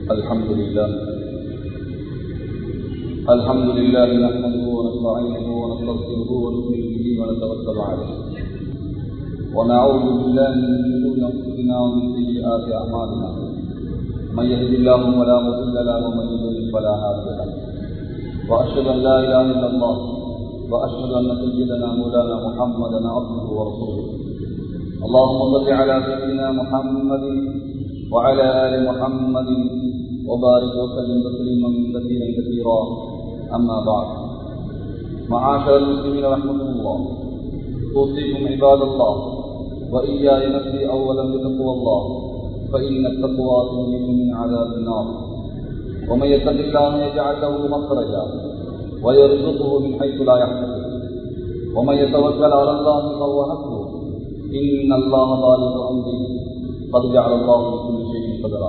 الحمد لله نحمده ونستعينه ونستغفره ونؤمن به ونتوكل عليه ونعوذ بالله من شرور انفسنا ومن سيئات اعمالنا من يهد الله فلا مضل له ومن يضلل فلا هادي له واشهد ان لا اله الا الله واشهد ان سيدنا مولانا محمدا عبده ورسوله اللهم صل على سيدنا محمد وعلى ال محمد وبارك وسلم تسليما كثيرا كثيرا اما بعد معاشر المسلمين رحمكم الله اوصيكم عباد الله واياي نفسي اولا بتقوى الله فان التقوى تنجيكم من عذاب النار ومن يتق الله يجعل له مخرجا ويرزقه من حيث لا يحتسب ومن يتوكل على الله فهو حسبه ان الله بالغ امره قد جعل الله لكل شيء قدرا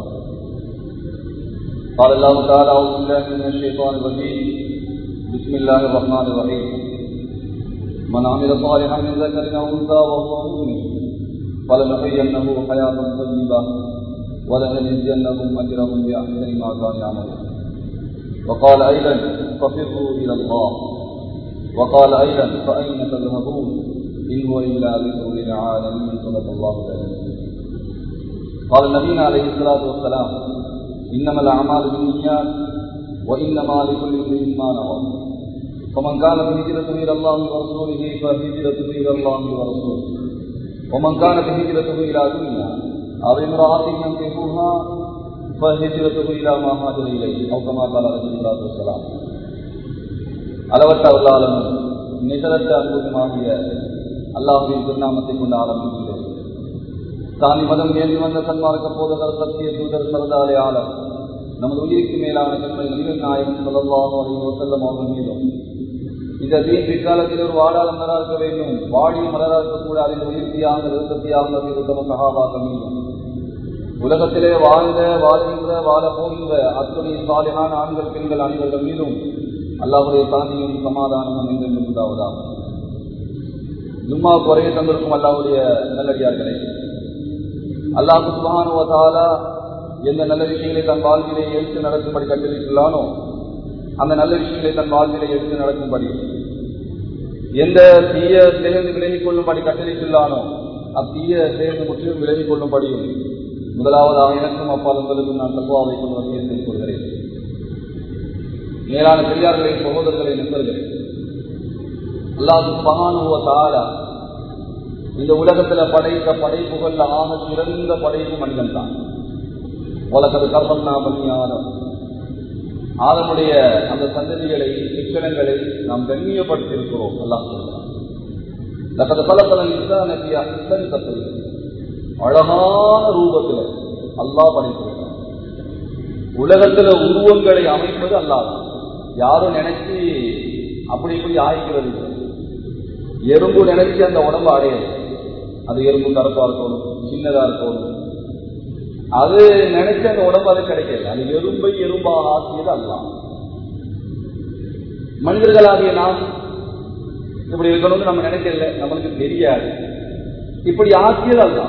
قال الله تعالى اعوذ بالله من الشيطان الرجيم بسم الله الرحمن الرحيم من عمل صالحا من ذكر او انثى وهو مؤمن فلنحيينه حياه طيبه ولنجزينهم اجرهم باحسن ما كانوا يعملون وقال ايضا ففروا الى الله وقال ايضا فاين تذهبون ان هو الا ذكر للعالمين صدق الله العظيم قال النبي عليه الصلاه والسلام انما الاعمال بالنيات وانما لكل امرئ ما نوى فمن كانت هجرته الى الله ورسوله فهجرته الى الله ورسوله ومن كانت هجرته الى دنيا او امراه ينكحها فهجرته الى ما هاجر اليه او كما قال عليه الصلاه والسلام அளவற்ற அல்லாஹ்வின் நிகரற்ற அன்புமாகிய அல்லாஹ்வின் திருநாமத்தை கொண்டு ஆரம்பிக்கிறேன். தானி மதம் ஏந்தி வந்த சன்மார்க்க போதகர் சத்திய தூதர் சரதாரையாளர் நமது உயிருக்கு மேலான கண்மை நபிகள் நாயகம் ஸல்லல்லாஹு அலைஹி வஸல்லம் அவர்கள் மீதும் இந்த தீன் பிற்காலத்தில் ஒரு வாழாத மலராக இருக்க வேண்டும், வாழிய மலராக இருக்கக்கூடாது இந்த உயிர்த்தியாக நிறுத்தத்தியாக உத்தம சஹாபாக்கள் மீதும் உலகத்திலே வாழ்ந்த வாழ்கின்ற வாழ போகின்ற அத்துணை சாலிஹான ஆண்கள் பெண்கள் அனைவர்கள் மீதும் அல்லாஹ்வுடைய சாந்தியும் சமாதானமும் என்றும் உண்டாவதாக. ஜும்மாவுக்கு வரைய தந்திருக்கும் அல்லாஹ்வுடைய நல்லடியார்களே, அல்லாஹ் சுப்ஹானஹு வ தஆலா எந்த நல்ல விஷயங்களை தன் வாழ்விலே எடுத்து நடக்கும்படி கட்டளையிட்டுள்ளானோ அந்த நல்ல விஷயங்களை தன் வாழ்விலே எடுத்து நடக்கும்படி, எந்த தீய சேர்ந்து விலகிக் கொள்ளும்படி கட்டளையிட்டுள்ளானோ அத்தீய சேர்ந்து முற்றிலும் விலகிக் கொள்ளும்படியும் முதலாவதாக எனக்கும் அப்பாலுங்களுக்கும் நான் தக்குவாவை கொண்டு வசியத்தில் கொள்கிறேன். மேலான பெரியார்களை, சகோதரர்களை, நண்பர்களே, அல்லாஹ் சுப்ஹானஹு வ தஆலா இந்த உலகத்துல படைத்த படைப்புகள் ஆக சிறந்த படைப்பு மனிதன் தான். உலகத்து கர்மம்னா பனி ஆதம், ஆதமுடைய அந்த சந்ததிகளை சிக்கனங்களை நாம் கண்ணியப்படுத்தியிருக்கிறோம். அல்லாஹ் சொல்றான், அழகான ரூபத்துல அல்லாஹ் படைத்திருக்கிறான். உலகத்துல உருவங்களை அமைப்பது அல்லாஹ் தான். யாரும் நினைச்சு அப்படி இப்படி ஆயிக்கிறது இல்லை. எறும்பு நினைச்சு அந்த உடம்பு அடையாது. அது எறும்பு கருப்பா இருக்கணும், சின்னதா இருக்கணும், அது நினைச்ச அந்த உடம்பு அது கிடைக்கல. அது எறும்பை எறும்பாக ஆக்கியது அல்லாஹ். மனிதர்களாகிய நாம் இப்படி இருக்கணும்னு நம்ம நினைக்கல, நம்மளுக்கு தெரியாது. இப்படி ஆக்கியது அல்லாஹ்.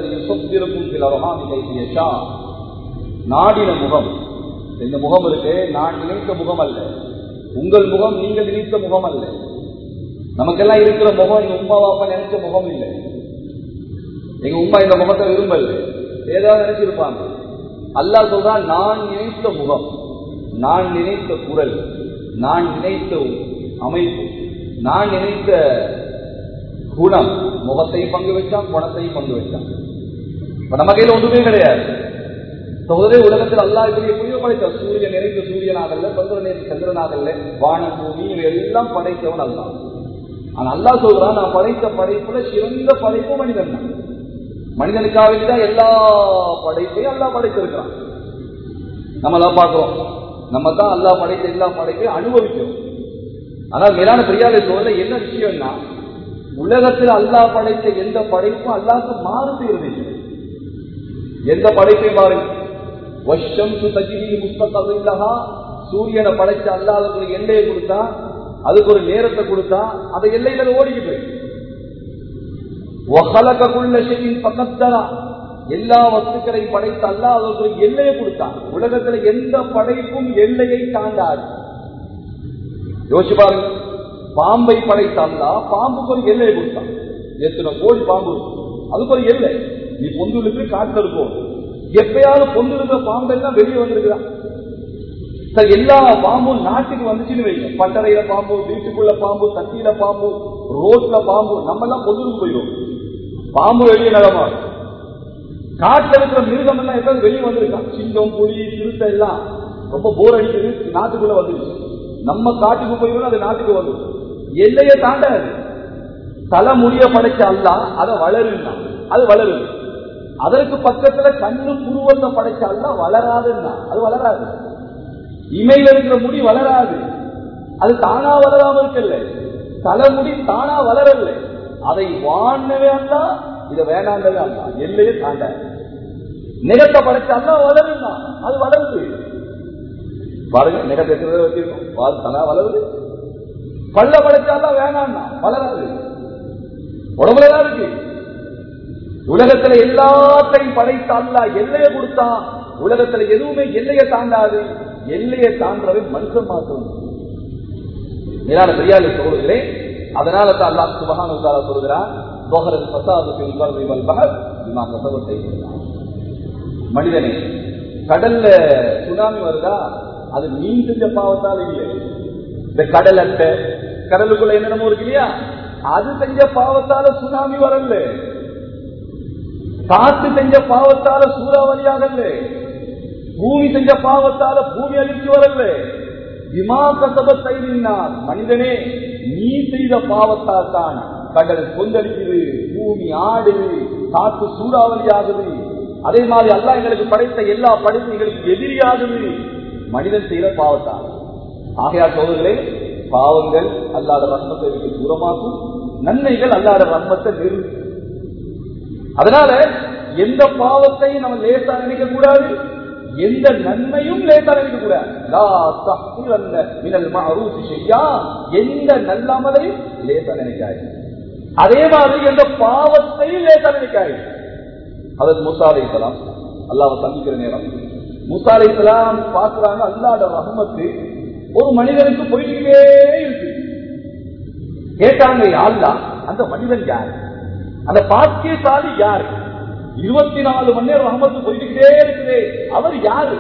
நாடின முகம், இந்த முகம் இருக்கு, நான் நினைத்த முகம் அல்ல. உங்கள் முகம் நீங்கள் நினைத்த முகம் அல்ல. நமக்கெல்லாம் இருக்கிற முகம் எங்க உமா பாப்பா நினைச்ச முகம் இல்லை. எங்க உமா இந்த முகத்தை விரும்பல, ஏதாவது நினைச்சிருப்பாங்க. அல்லாஹ் சொல்றான், நான் நினைத்த முகம், நான் நினைத்த குரல், நான் நினைத்த அமைப்பு, நான் நினைத்த குணம். முகத்தையும் பங்கு வச்சான், குணத்தையும் பங்கு வச்சான். இப்ப நம்ம கையில ஒன்றுமே கிடையாது. சோதரே, உலகத்தில் அல்லாஹ் இப்படி எப்படியோ படைத்த, சூரியன் நிறைந்த சூரியனாகல்ல, சந்திரன் நிறைந்த சந்திரனாகல்ல, வானம் பூமி எல்லாம் படைத்தவன் அல்லாஹ். ஆனா அல்லாஹ் சொல்றான், நான் படைத்த படைப்புல சிறந்த படைப்பு மனிதன் தான். மனிதனுக்காக தான் எல்லா படைப்பையும் அல்லாஹ் படைத்திருக்கிறான். நம்ம தான் பார்க்கிறோம், நம்ம தான் அல்லாஹ் படைத்த எல்லா படைப்பையும் அனுபவிக்கிறோம். ஆனால் மேலான பெரியாரை சொல்ல என்ன விஷயம்னா, உலகத்தில் அல்லாஹ் படைத்த எந்த படைப்பும் அல்லாஹ்க்கு மாறு செய்யறது. எந்த படைப்பை மாறு, சூரியனை படைச்ச அல்லாஹ் அதுக்கு ஒரு எல்லையை கொடுத்தா, அதுக்கு ஒரு நேரத்தை கொடுத்தா, அந்த எல்லையில ஓடிக்கிட்டு எல்லா வஸ்துக்களையும் படைத்த அல்லாஹ் அதற்கு ஒரு எல்லையை கொடுத்தான். உலகத்துல எந்த படைப்பும் எல்லையை தாண்டாது. யோசிச்சு பாருங்க, பாம்பை படைத்த அல்லாஹ் பாம்புக்கு ஒரு எல்லையை கொடுத்தான். எத்தனை கோடி பாம்பு அதுக்கு ஒரு எல்லை. நீ பொந்துலுக்கு காட்டுல இருக்கும், எப்பயாவது பொந்துலுக்கு பாம்பு எல்லாம் வெளியே வந்திருக்கிறான். சார் எல்லா பாம்பும் நாட்டுக்கு வந்துச்சுன்னு வைங்க, பட்டறையில பாம்பு, வீட்டுக்குள்ள பாம்பு, தட்டியில பாம்பு, ரோட்ல பாம்பு, நம்ம எல்லாம் பொந்துலுக்கு போயிடும். பாம்பு வெளியே நடமா, காட்டுல இருக்கிற மிருகம் எல்லாம் எப்ப வெளியே வந்திருக்கான். சிங்கம், புலி, சிறுத்தை எல்லாம் ரொம்ப போர் அடிக்குது, நாட்டுக்குள்ள வந்துருச்சு. நம்ம காட்டுக்கு போயிடும், அது நாட்டுக்கு வந்துடும். எல்லையை தாண்டாது. தலைமுடிய படைச்ச அல்லாஹ் அதை வளருன்னா அது வளருது. அதற்கு பக்கத்துல கண்ணு புருவத்தை படைச்ச அல்லாஹ் வளராதுன்னா அது வளராது. இமையில இருக்கிற முடி வளராது, அது தானா வளராம இருக்கல. தலைமுடி தானா வளரல, அதை வாழவே அல்ல, இதை வேணாண்டவே அல்ல, எல்லையே தாண்ட. நிலத்தை படைச்சா வளருன்னா அது வளருது. பாருங்க, நிலத்தை வச்சிருக்கோம், தானா வளருது. பல்ல படைச்சாதான் வேணான்னா வளராது, உடம்புலதான் இருக்கு. உலகத்துல எல்லாத்தையும் படைத்த அல்லாஹ் எல்லையை கொடுத்தா, உலகத்துல எதுவுமே எல்லையை தாண்டாது. எல்லையை தாண்டவே மனுஷன் மாற்றம். மேலான பெரியாரை சொல்கிறேன். அதனால தான் அல்லாஹ் சுப்ஹானஹு வ தஆலா சொல்கிறார், மனிதனே, கடல்ல சுனாமி வருதா, அது மீன் செஞ்ச பாவத்தால் இல்லை. இந்த கடல் அட்டை, கடலுக்குள்ள என்னென்னமோ இருக்கு இல்லையா, அது செஞ்ச பாவத்தால சுனாமி வரல. காத்து செஞ்ச பாவத்தால சூறாவளியாகல. பூமி செஞ்ச பாவத்தால பூமி அழிச்சு வரல. மனிதனே, நீ செய்த பாவத்தால் தான் கடல் கொந்தளிக்குது, பூமி ஆடுது, காத்து சூறாவளி ஆகுது. அதே மாதிரி அல்லாஹ் எங்களுக்கு படைத்த எல்லா படைப்பும் எங்களுக்கு எதிரியாகுது, மனிதன் செய்த பாவத்தால். ஆகையால் சோதர்களே, பாவங்கள் அல்லாத ரஹ்மத்தை விட்டு தூரமாக்கும், நன்மைகள் அல்லாத ரஹ்மத்தை நிறுத்தும். அதனால எந்த பாவத்தையும் நம்ம லேசா நினைக்க கூடாது, எந்த நன்மையும் லேசா நினைக்க கூடாது. எந்த நல்லமலையும் லேசா நினைக்காது, அதே மாதிரி எந்த பாவத்தையும் லேசா நினைக்காது. அதற்கு மூசா அலைஹிஸ்ஸலாம் அல்லாஹ்வை சந்திக்கிற நேரம், மூசா அலைஹிஸ்ஸலாம் பார்க்கிறாங்க, அல்லாஹ்வோட ரஹ்மத்து ஒரு மனிதனுக்கு போயிட்டே இருக்கு. கேட்டாங்க, அல்லாஹ் அந்த மனிதன் யார், அந்த பாக்கியசாலி யாரு, 24 மணி நேரம் ரஹ்மத்து போயிட்டே இருக்குது, அவர் யாரு?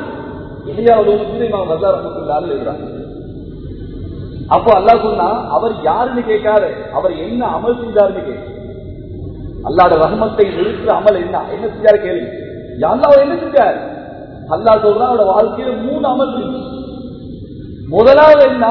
அப்போ அல்லாஹ் சொன்னா, அவர் யாருன்னு கேட்காரு, அவர் என்ன அமல் செஞ்சாருன்னு கேட்க. அல்லாஹ்வோட ரஹ்மத்தை நிறுத்துற அமல் என்ன செஞ்சாரு கேள்வி. அல்லாஹ் அவர் என்ன செஞ்சார்? அல்லாஹ் சொல்றா, அவரோட வாழ்க்கையில 3 அமல் செஞ்சு. முதலாவது என்ன?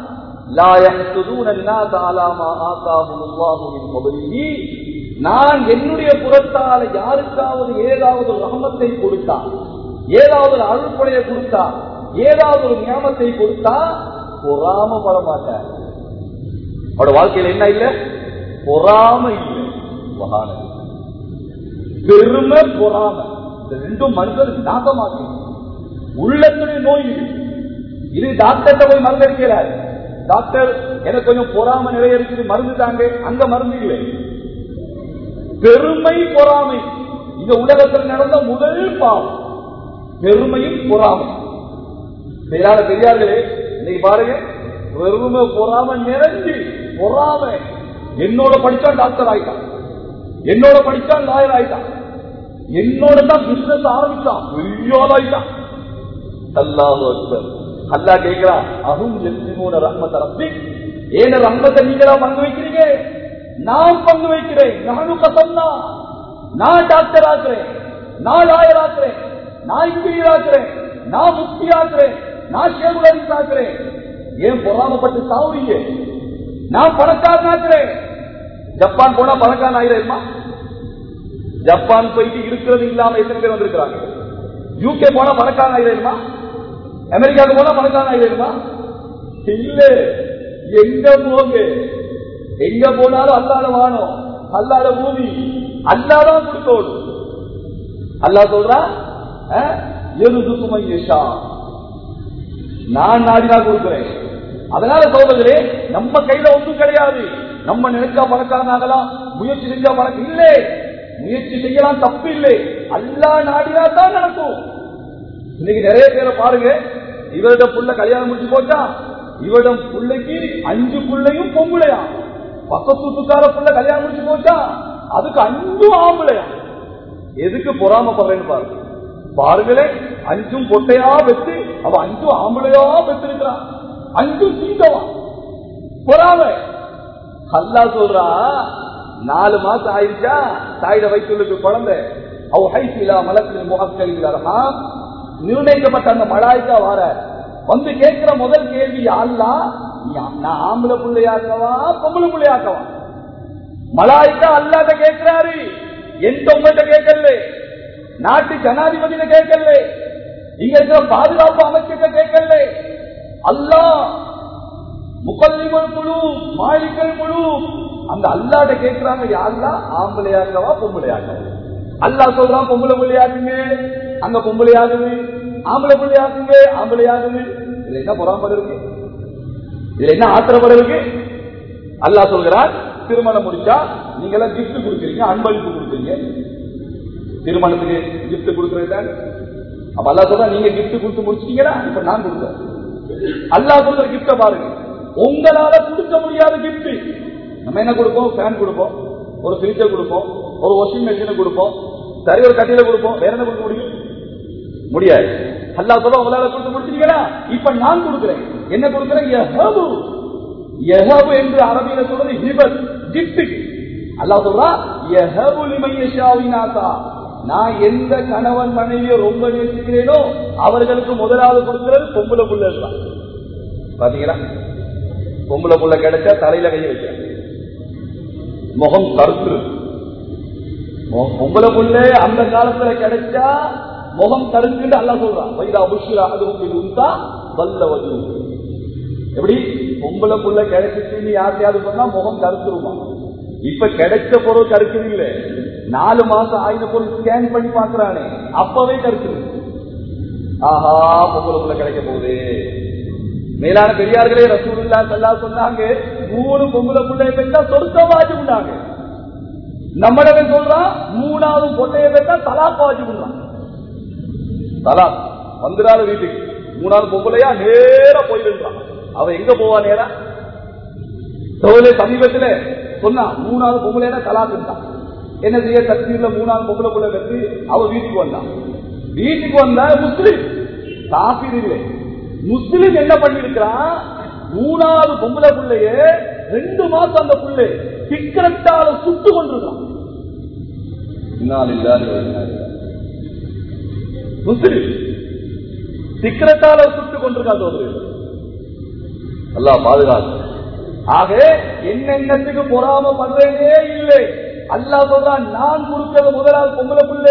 நான் என்னுடைய புறத்தால யாருக்காவது ஏதாவது ஒரு ரஹ்மத்தை கொடுத்தா, ஏதாவது ஒரு அருள்படையை கொடுத்தா, ஏதாவது ஒரு ஞாபகத்தை கொடுத்தா பொறாமப்பட மாட்டார். அவரோட வாழ்க்கையில என்ன இல்லை? பொறாமை இல்லை, பெருமை பொறாமை. இந்த ரெண்டும் மனிதர் நாசமாக்கி உள்ளத்துடைய நோய் இது. இது டாக்டர்கிட்ட போய் மருந்து அடிக்கிறார். டாக்டர், எனக்கு கொஞ்சம் பொறாமை நிறைய இருக்குது, மருந்து தாங்க. அங்க மருந்து இல்லை. பெருமை பொறாமை இந்த உலகத்தில் நடந்த முதல் பாவம், பெருமையும் பொறாமை. பெரியார்களே, இன்னைக்கு பாருங்க, பெருமை பொறாமை நிறைஞ்சு பொறாமை. என்னோட படிச்சான் டாக்டர் ஆயிட்டான், என்னோட படிச்சான் லாயர் ஆயிட்டான், என்னோட தான் பிசினஸ் ஆரம்பிச்சான், பெரிய ஆள் ஆயிட்டான். அல்லாஹ் அக்பர். அல்லாஹ் கேட்கிறான், அஹும் யஸ்லிமூன ரஹ்மத ரப்பிக், ஏன ரஹ்மத்தை நீங்களா பங்கு வைக்கிறீங்க? நான் பங்கு வைக்கிறேன். நானு கசம்னா, நான் டாக்டர் ஆக்குறேன், நான் லாயர் ஆக்குறேன், நான் இன்ஜினியர் ஆக்குறேன், நான் முஃப்தி ஆக்குறேன், நான் ஷேகுல் ஹதீஸ் ஆக்குறேன். ஏன் பொறாமப்பட்டு சாவுறீங்க? நான் பணக்காரன் ஆக்குறேன். ஜப்பான் போனா பணக்காரன் ஆகிறேன். ஜப்பான் போயிட்டு இருக்கிறது இல்லாம எத்தனை பேர் வந்திருக்கிறாங்க? யூகே போனா பணக்காரன் ஆகிறேன்மா? அமெரிக்காவுக்கு போனா பணக்காரன் ஆகிறேன்மா? இல்ல. எங்க போங்க, எங்க போனாலும் அல்லாத வானம், அல்லாத பூமி, அல்லாதான் கொடுத்தோடு. அல்லாஹ் சொல்றா, நான் நாடினா கொடுக்கிறேன். அதனால சோதரே, நம்ம கையில ஒன்றும் கிடையாது. நம்ம நினைச்சா பணக்காரன் ஆகலாம், முயற்சி செஞ்சா பணக்கம் இல்லை. முயற்சி செய்யலாம், தப்பு இல்லை. அல்லாஹ் நாடினா தான் நடக்கும். இன்னைக்கு நிறைய பேரை பாருங்க, இவரிடம் புள்ள கல்யாணம் முடிச்சு போச்சா, இவரிடம் புள்ளைக்கு 5 புள்ளையும் பொம்பளையா. பக்கத்து வீட்டுக்கார புள்ள கல்யாணம் முடிச்சு போச்சா, அதுக்கு 5 ஆம்பளையா. எதுக்கு பொறாமப்படுறேன்னு பாருங்க. பாருங்களேன், 5 பொட்டையா பெற்று அவ 5 ஆம்பளையா பெற்றிருக்கிறான், 5 சீந்தவா. பொறாம. அல்லாஹ் சொல்றா, 4 மாசம் ஆயிடுச்சா தாயிட வயிற்றுக்கு குழந்தை, அவ ஹைசிலா மலக்கில் முகக்கல்வியா நிர்ணயிக்கப்பட்ட அந்த மலாய்க்கா வார வந்து கேட்கிற முதல் கேள்வி, அல்லாஹ் நான் ஆம்பளை பிள்ளையாக்கவா பொம்பளை பிள்ளையாக்கவா? மலாய்க்கா அல்லாஹ்ட்ட கேட்கிறாரு, எந்த உங்கள்கிட்ட கேட்கல, நாட்டு ஜனாதிபதியில கேட்கல, இங்க இருக்கிற பாதுகாப்பு அமைச்சர்கிட்ட கேட்கல. அல்லாஹ் முகல்லிமல் குழு மாளிகள் குழு அந்த அல்லாஹ்ட்ட கேட்கிறாங்க, யாருலாம் ஆம்பளையாக்கவா பொம்பளையாக்கவா? அல்லாஹ் சொல்றான், பொம்பளை பிள்ளையாக்குங்க, அங்க பொம்பளையாகுது, ஆம்பளை பிள்ளையாக்குங்க, ஆம்பளையாகுது. இதுல என்ன பொறாம இருக்கு? இதுல என்ன ஆத்திரப்பட இருக்கு? அல்லாஹ் சொல்கிறார், திருமணம் முடிச்சா நீங்க எல்லாம் கிஃப்ட் கொடுக்குறீங்க, அன்பளிப்பு கொடுக்குறீங்க. திருமணத்துக்கு கிஃப்ட் கொடுக்கறது. அப்ப அல்லாஹ் சொல்றா, நீங்க கிஃப்ட் கொடுத்து முடிச்சிட்டீங்களா, இப்ப நான் கொடுக்குறேன். அல்லாஹ் கொடுக்குற கிஃப்ட பாருங்க. உங்களால கொடுக்க முடியாத கிஃப்ட் நம்ம என்ன கொடுப்போம்? ஃபேன் கொடுப்போம், ஒரு ஃபிரிட்ஜை கொடுப்போம், ஒரு வாஷிங் மெஷினை கொடுப்போம், சரி ஒரு கட்டில கொடுப்போம். வேற என்ன கொடுக்க முடியும்? முடியாது. அல்லாஹ் சொல்ல, உங்களால கொடுத்து முடிச்சிட்டீங்களா, இப்ப நான் கொடுக்கிறேன். என்ன கொடுக்கிறேன்? யஹபு. யஹபு என்று அரபியில சொல்றது ஹிபத், கிஃப்ட். அல்லாஹ் சொல்றா, யஹபு லிமன் யஷாஉ இனாஸா. நான் எந்த கணவன் மனைவியை ரொம்ப நேசிக்கிறேனோ அவர்களுக்கு முதலாவது கொடுக்கிறது பொம்பளை புள்ள தான். பாத்தீங்களா? பொம்பளை புள்ள கிடைச்சா தலையில கைய வைக்க, முகம் கருத்து. பொம்பளை புள்ள அந்த காலத்துல கிடைச்சா முகம் கருத்து அல்லாஹ் சொல்றான். வைதா புஷ்ரா அதுவும் உண்டா வல்லவது. எப்படி பொம்பளை புள்ள கிடைச்சிட்டு யார்த்தையாவது சொன்னா முகம் கருத்துருமா? இப்ப கிடைச்ச பொருள் கருக்குறீங்களே, 4 மாசம் ஆயுத பொருள் ஸ்கேன் பண்ணி பாக்குறானே, அப்பவே கருத்து. ஆஹா, பொம்பளை புள்ள கிடைக்க போகுது. மேலான பெரியார்களே, ரசூலுல்லாஹி ஸல்லல்லாஹு அலைஹி வஸல்லம் சொன்னாங்க, 3 பொம்பளை புள்ளைய பெற்றா சொர்க்கம் வாஜிப்னாங்க. நம்மளவே சொல்றான், 3வது பொட்டைய பெற்றா தலாக் வாஜிப்னான். தலாக் வந்துடாத வீட்டுக்கு 3வது பொம்பளையா நேரா போயிடுறான். அவன் எங்க போவா? நேரா தோலே சமீபத்தில் சொன்னா 3வது பொம்பளையா தலாக் இருந்தான். என்ன செய்ய? தக்பீர்ல 3வது பொம்பளை புள்ள பெற்று அவ வீட்டுக்கு வந்தான். வீட்டுக்கு வந்தா முஸ்லிம், காஃபிர் இல்லை. முஸ்லிம் என்ன பண்ணிருக்கிறான்? 3வது பொம்பளை புள்ளைய 2 மாசம் அந்த புள்ளை சிக்கரட்டால சுட்டு கொண்டிருக்கான். முஸ்லிம் சிக்கரட்டால சுட்டு கொண்டிருக்கான். அல்லாஹ் பாதுகாப்பு. ஆக என்னென்னத்துக்கு பொறாம பண்றதே இல்லை. அல்லாஹ் சொல்றான், நான் கொடுக்கிறது முதலாவது பொம்பளை புள்ளை,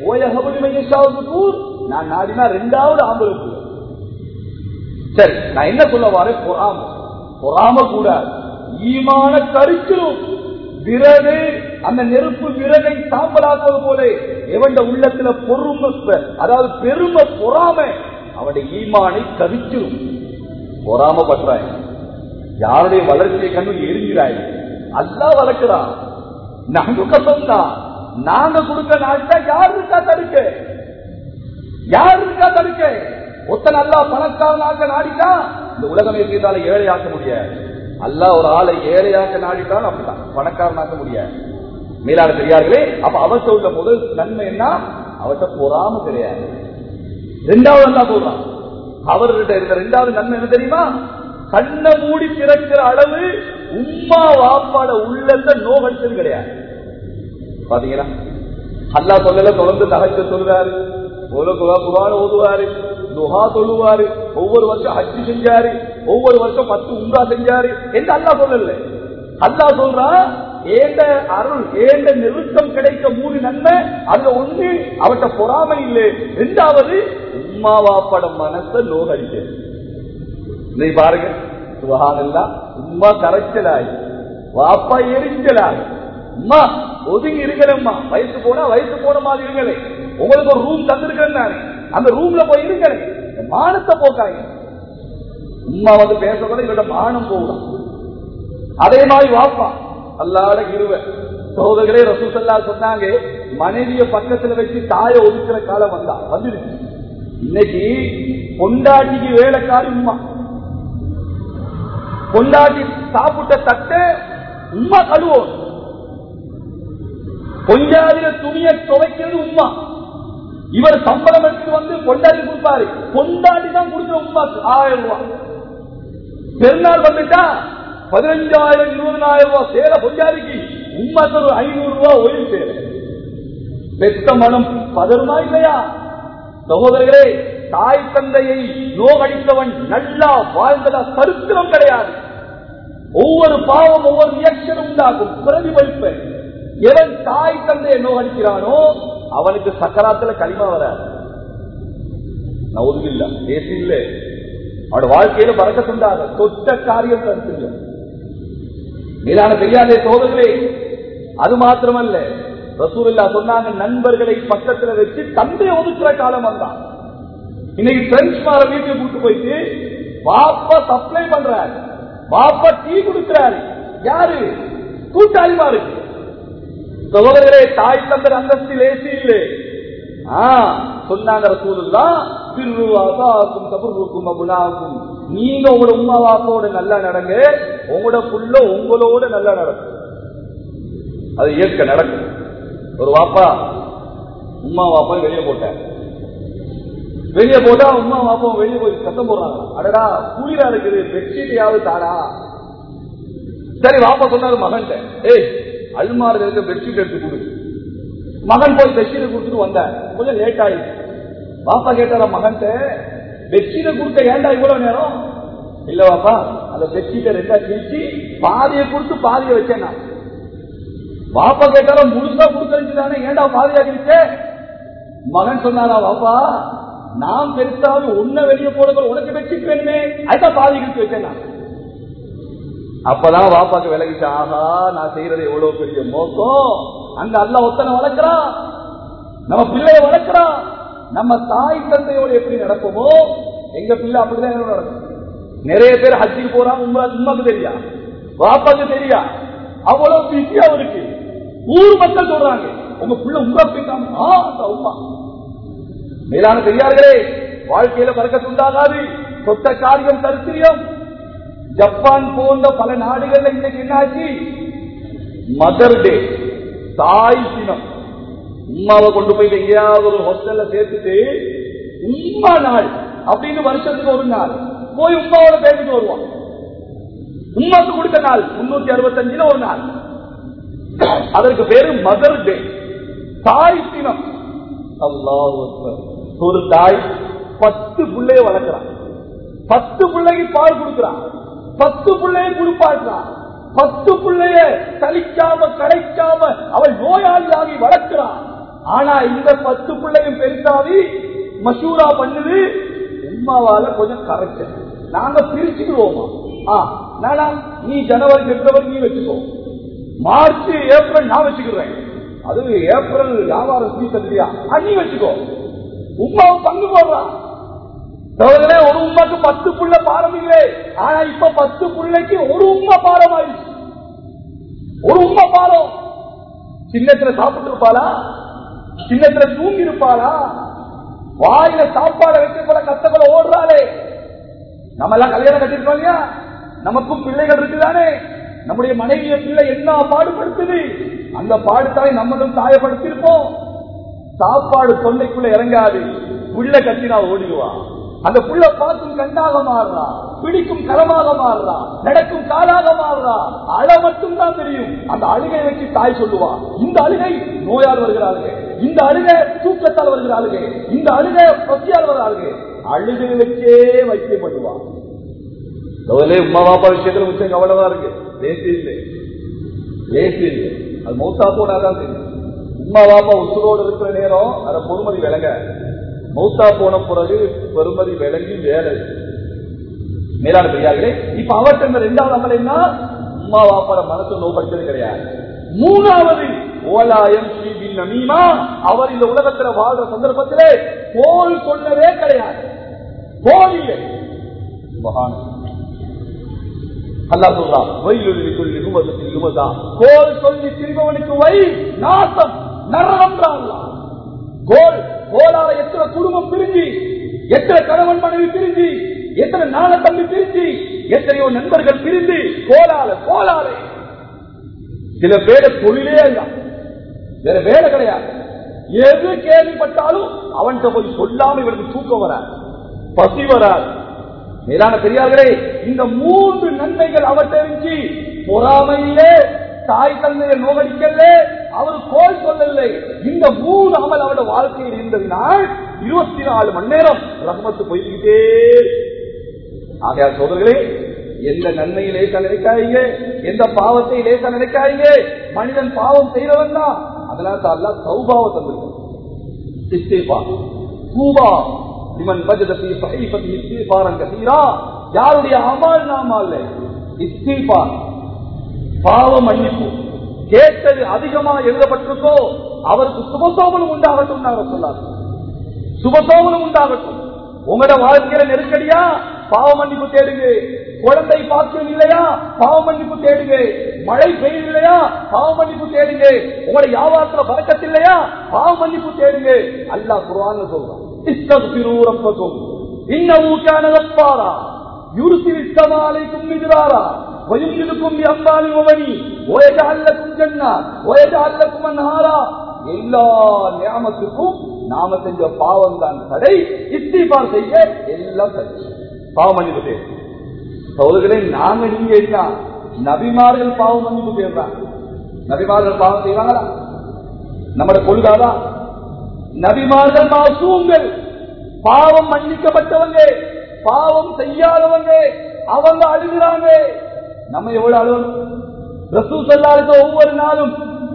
நான் நாடினா 2வது ஆம்பளை புள்ளை. சரி, நான் என்ன சொல்ல வரேன்? பொறாம கூட ஈமான கருக்கிலும் விறகு அந்த நெருப்பு விறகை சாம்பலாக்குவது போல எவன் உள்ளத்துல பொறுமை, அதாவது பெருமை பொறாம அவனுடைய ஈமானை கருக்கிலும். பொறாம பற்றாய், யாருடைய வளர்ச்சியை கண்டு எரிஞ்சிடாய். அல்லாஹ் வளர்க்கிறான். நாங்க கசந்தா நாங்க கொடுக்க நாட்டா யாரு இருக்கா தடுக்க? யாரு இருக்கா தடுக்க? ஒத்தன் அல்லாஹ் பணக்காரனாக்க நாடிட்டா இந்த உலகமே செய்தால ஏழையாக்க முடியாது. அல்லாஹ் ஒரு ஆளை ஏழையாக்க நாடிட்டாலும் அப்படிதான் பணக்காரனாக்க முடியாது. மேலான பெரியார்களே, அப்ப அவர்கிட்ட உள்ள முதல் நன்மை என்ன? அவர்கிட்ட பொறாம கிடையாது. 2வது அல்லாஹ் சொல்றான், அவர்கிட்ட இருந்த 2வது நன்மை என்ன தெரியுமா? கண்ணை மூடி திறக்கிற அளவு உம்மா வாப்பாட உள்ளத நோகடிச்சது கிடையாது. பாத்தீங்களா? அல்லாஹ் சொல்லல, தொடர்ந்து தஹஜ்ஜுத் சொல்றாரு, குர்ஆன் ஓதுவாரு, துஹா சொல்லுவாரு, ஒவ்வொரு வருஷம் ஹஜ் செஞ்சாரு, ஒவ்வொரு வருஷம் 10 உம்ரா செஞ்சாரு என்று அல்லாஹ் சொல்லல. அல்லாஹ் சொல்றா, ஏண்ட அருள் ஏண்ட நெருக்கம் கிடைக்க 3 நன்மை. அதுல 1 அவட்ட பொறாமை இல்லை, 2வது உம்மா வாப்பாட மனசை நோகடிக்க. நீ பாருங்க, சுபஹானல்லாஹ், உம்மா கரைச்சலாய், வாப்பா எரிச்சலாய். அம்மா ஒதுங்கி இருக்கலம்மா, வயசு போன மாதிரி இருங்களே, உங்களுக்கு ஒரு ரூம் தந்திருக்கிறேன் நானே, அந்த ரூம்ல போய் இருங்களே, மானத்தை போக்காங்க. உம்மா வந்து பேசக்கூட இவரோட மானம் போகலாம். அதே மாதிரி வாப்பா அல்லாட இருவ சகோதரர்களே, ரசூல் ஸல்லல்லாஹு அலைஹி வஸல்லம் சொன்னாங்க, மனைவிய பக்கத்துல வச்சு தாயை ஒதுக்கிற காலம் வந்தா வந்துருச்சு. இன்னைக்கு பொண்டாட்டிக்கு வேலைக்காரி உம்மா, பொண்டாட்டி சாப்பிட்ட தட்டை உம்மா கழுவோம், கொஞ்சாதிர துணியை துவைக்கிறது உம்மா. இவர் சம்பளம் எடுத்து வந்து பொண்டாட்டி கொடுப்பாரு, பொண்டாட்டி தான் கொடுக்கிற உம்மாக்கு 1000 ரூபாய். பெருநாள் வந்துட்டா 15,000 20,000 ரூபாய் சேலை பொண்டாட்டிக்கு, உம்மாக்கு ஒரு 500 ரூபாய் ஒயில் சேலை. பெத்த மனம் பதறுமா இல்லையா? சகோதரர்களே, தாய் தந்தையை நோகடித்தவன் நல்லா வாழ்ந்ததா சரித்திரம் கிடையாது. ஒவ்வொரு பாவம் ஒவ்வொரு ரியாக்ஷன் உண்டாகும், பிரதிபலிப்பை. எவன் தாய் தந்தையை நோகடிக்கிறானோ அவனுக்கு சக்கராத்துல களிமா வராது. நவுதுபில்லா பேசி இல்லை, அவனோட வாழ்க்கையில பறக்கத்துண்டாக தொட்ட காரியம் தடுத்துங்க. மேலான பெரியாரே சோதர்களே, அது மாத்திரமல்ல, ரசூலுல்லாஹ் சொன்னாங்க, நண்பர்களை பக்கத்துல வச்சு தந்தை ஒதுக்குற காலம் வந்தான். இன்னைக்கு பிரெஞ்சு மாற வீட்டுக்கு கூட்டு போயிட்டு பாப்பா சப்ளை பண்றாரு, பாப்பா டீ கொடுக்கிறாரு. யாரு? கூட்டாளிமாரு. சகோதரர்களே, தாய் தந்தர் அந்தஸ்து லேசி இல்லை. சொன்னாங்க ரசூலுல்லாஹ், பிர்ருவாசாக்கும் தபுருக்கும் அபுனாக்கும், நீங்க உங்களோட உம்மா வாப்போட நல்லா நடங்க, உங்களோட புள்ள உங்களோட நல்லா நடக்கும். அது இயற்கை நடக்கும். ஒரு வாப்பா உம்மா வாப்பா வெளியே போட்டார், வெளியே போட்டா உம்மா வாப்பா வெளியே போய் சத்தம் போடுறாங்க, அடடா குளிரா இருக்குது, பெட்ஷீட்டையாவது தாடா. சரி, வாப்பா சொன்னாரு மகன்கிட்ட, ஏய் அல்மாரில் இருக்க பெட்ஷீட் எடுத்து கொடு. மகன் போய் பெட்ஷீட்டை கொடுத்துட்டு வந்தார். கொஞ்சம் லேட் ஆயிடுச்சு. பாப்பா கேட்டாரா மகன்கிட்ட, பெட்ஷீட்டை கொடுத்த ஏண்டா இவ்வளவு நேரம்? இல்ல பாப்பா, அந்த பெட்ஷீட்டை ரெண்டா கிழிச்சு பாதியை கொடுத்து பாதியை வச்சேன். பாப்பா கேட்டாரா, முழுசா கொடுத்தானே ஏண்டா பாதியா கிழிச்ச? மகன் சொன்னாரா, பாப்பா நான் பெருசாவது உன்ன வெளியே போறது உனக்கு பெட்ஷீட் வேணுமே, அதுதான் பாதி கிழிச்சு வச்சேன். அப்பதான் வாப்பாக்கு விலகிச்சு, ஆஹா நான் செய்யறது எவ்வளவு பெரிய மோசம். அந்த அல்லாஹ் ஒத்தனை வளர்க்கிறான், நம்ம பிள்ளைய வளர்க்கிறான். நம்ம தாய் தந்தையோட எப்படி நடப்போமோ எங்க பிள்ளை அப்படிதான் நடக்கும். நிறைய பேர் ஹஜ்ஜுக்கு போறாங்க, உம்மாக்கு தெரியா, வாப்பாக்கு தெரியா, அவ்வளவு பிஸியா இருக்கு. ஊர் மக்கள் சொல்றாங்க, உங்க பிள்ளை உம்ரா போயிட்டாங்க. உம்மா மேலான பெரியார்களே, வாழ்க்கையில பறக்கத்து உண்டாகாது. சொத்த காரியம் தரித்திரியம். ஜப்பான் போன்ற பல நாடுகள்ல இன்னைக்கு என்னாச்சு, மதர் டே, தாய் தினம். உம்மாவை கொண்டு போயிட்டு எங்கேயாவது ஒரு ஹாஸ்டல்ல சேர்த்துட்டு உம்மா நாள் அப்படின்னு வருஷத்துக்கு ஒரு நாள் போய் உம்மாவோட பேசிட்டு வருவான். உம்மாக்கு கொடுத்த நாள் 365 ஒரு நாள், அதற்கு பேரு மதர் டே, தாய் தினம். அல்லாஹ் அக்பர். ஒரு தாய் 10 பிள்ளைய வளர்க்கிறான், 10 பிள்ளைக்கு பால் கொடுக்கிறான், 10 பிள்ளைய குளிப்பாட்டுறான், 10 பிள்ளைய தளிக்காம கடைக்காம அவள் நோயாளியாகி வளர்க்கிறான். ஆனா இந்த 10 பிள்ளையும் பெருசாவி மசூரா பண்ணுது, உம்மாவால கொஞ்சம் கரெக்ட், நாங்க பிரிச்சுக்குவோமா? நானா நீ ஜனவரி பிப்ரவரி நீ வச்சுக்கோ, மார்ச் ஏப்ரல் நான் வச்சுக்கிறேன், அது ஏப்ரல் வியாபார சீசன் இல்லையா, நீ வச்சுக்கோ. உம்மாவை பங்கு போடுறான். ஒரு உம்மாக்கு 10 புள்ள பாரம் இல்லை, ஆனா இப்ப 10 புள்ளைக்கு ஒரு உம்மா பாரம் ஆயிடுச்சு. ஒரு உம்மா பாரம். சின்னத்துல சாப்பிட்டு இருப்பாளா, சின்னத்துல தூங்கி இருப்பாளா, வாயில சாப்பாடு வைக்கப்பட கஷ்டப்பட ஓடுறாளே. நம்ம எல்லாம் கல்யாணம் கட்டிருக்கோம் இல்லையா, நமக்கும் பிள்ளைகள் இருக்குதானே, நம்முடைய மனைவிய பிள்ளை என்ன பாடுபடுத்துது, அந்த பாடுத்தாய் நம்மளும் தாயப்படுத்திருப்போம். சாப்பாடு தொண்டைக்குள்ள இறங்காது, புள்ள கட்டினா ஓடிடுவா. அந்த புள்ள பார்க்கும் கண்ணாக மாறுறா, பிடிக்கும் கரமாக மாறுறா, நடக்கும் காலாக மாறுறா. அழ மட்டும் தான் தெரியும். அந்த அழுகை வச்சு தாய் சொல்லுவா, இந்த அழுகை நோயால் வருகிறார்கள், இந்த அழுகை தூக்கத்தால் வருகிறார்கள், இந்த அழுகை பசியால் வருகிறார்கள். அழுகை வச்சே வைக்கப்படுவா. உமா பாப்பா விஷயத்துல விஷயம் கவலைதான் இருக்கு. லேசி இல்லை, லேசி இல்லை. அது மௌத்தா போனாதான் தெரியும். உமா பாப்பா உசுரோடு இருக்கிற நேரம் அதை பொறுமதி விளங்க, மௌத்தா போன பிறகு பெருமதி விளங்கி வேலை. மேலான பெரியார்களே, இப்ப அவர்கிட்ட 2வது அமல் என்ன, உம்மா வாப்பாட மனசு நோக்கடிச்சது கிடையாது. 3வது ஓலாயம் ஸ்ரீபின் நமீமா, அவர் இந்த உலகத்தில் வாழ்ற சந்தர்ப்பத்திலே கோல் சொன்னதே கிடையாது. கோல் இல்லை. அல்லாஹ் சொல்றான், கோல் சொல்லி திரும்பவனுக்கு வை நாசம். நரகம். கோலால எத்தனை குடும்பம் பிரிஞ்சு, எத்தனை கணவன் மனைவி பிரிஞ்சு, எத்தனை நாள தம்பி பிரிஞ்சு, எத்தனையோ நண்பர்கள் பிரிந்து கோலால. சில பேர தொழிலே இல்ல, வேற வேலை கிடையாது. எது கேள்விப்பட்டாலும் அவன்கிட்ட போய் சொல்லாம இவனுக்கு தூக்கம் வராது, பசி வராது. மேலான பெரியார்களே, இந்த 3 நன்மைகள் அவர்கிட்ட இருந்துச்சு. பொறாமையிலே தாய் தந்தையை நோகடிக்கல, அவர் கோல் சொல்லலை. இந்த 3 அமல் அவருடைய வாழ்க்கையில் இருந்ததினால் 24 மணி நேரம் ரஹ்மத்து போய்கிட்டே. ஆகையால் சோதர்களே, எந்த நன்மையை லேசா நினைக்காதீங்க, எந்த பாவத்தை லேசா நினைக்காதீங்க. மனிதன் பாவம் செய்யறவன் தான். அதனால தான் அல்லாஹ் தௌபாவை தந்திருக்கான். இஸ்திக்ஃபார், தூபா லிமன் வஜத ஃபீ ஸஹீஃபத்திஹி இஸ்திக்ஃபாரன் கஸீரா. யாருடைய அமல் நாமால இஸ்திக்ஃபார், பாவ மன்னிப்பு கேட்டது அதிகமாக எழுதப்பட்டிருக்கோ அவருக்கு சுபசோபனம் உண்டாகட்டும். நாங்கள் சொல்லாது சுபசோபனம் உண்டாகட்டும். உங்களோட வாழ்க்கையில நெருக்கடியா, பாவ மன்னிப்பு தேடுங்க. குழந்தை பாக்கியம் இல்லையா, பாவ மன்னிப்பு தேடுங்க. மழை பெய்யவில்லையா, பாவ மன்னிப்பு தேடுங்க. உங்களுடைய வியாபாரத்துல பறக்கத்து இல்லையா, பாவ மன்னிப்பு தேடுங்க. அல்லாஹ் குர்ஆன்ல சொல்றான், இஸ்தக்பிரு ரப்பக்கும் இன்னஹு கான கஃபாரா யுர்சிலிஸ் ஸமா அலைக்கும் மித்ராரா வயும்திதுக்கும் பிஅம்வாலின் வபனீன் வயஜஅல் லக்கும் ஜன்னத் வயஜஅல் லக்கும் அன்ஹாரா. எல்லா நியாமத்துக்கும் நாம செஞ்ச பாவம் தான் தடை. இஸ்திக்பார் செய்ய எல்லாம் தடை. பாவ மன்னிப்பு தேடு. சோதர்களே, நாங்க நீங்க என்ன, நபிமார்கள் பாவ மன்னிப்பு தேடுறாங்க. நபிமார்கள் பாவம் செய்வாங்களா? நம்மளோட கொள்காதா? நபிமார்கள் மாசூம்கள், பாவம் மன்னிக்கப்பட்டவங்க, பாவம் செய்யாதவங்க, அவங்க அழுகிறாங்க. நம்ம எவ்வளவு அழுவோம்? ரசூல் ஸல்லல்லாஹு அலைஹி வஸல்லம் ஒவ்வொரு நாளும்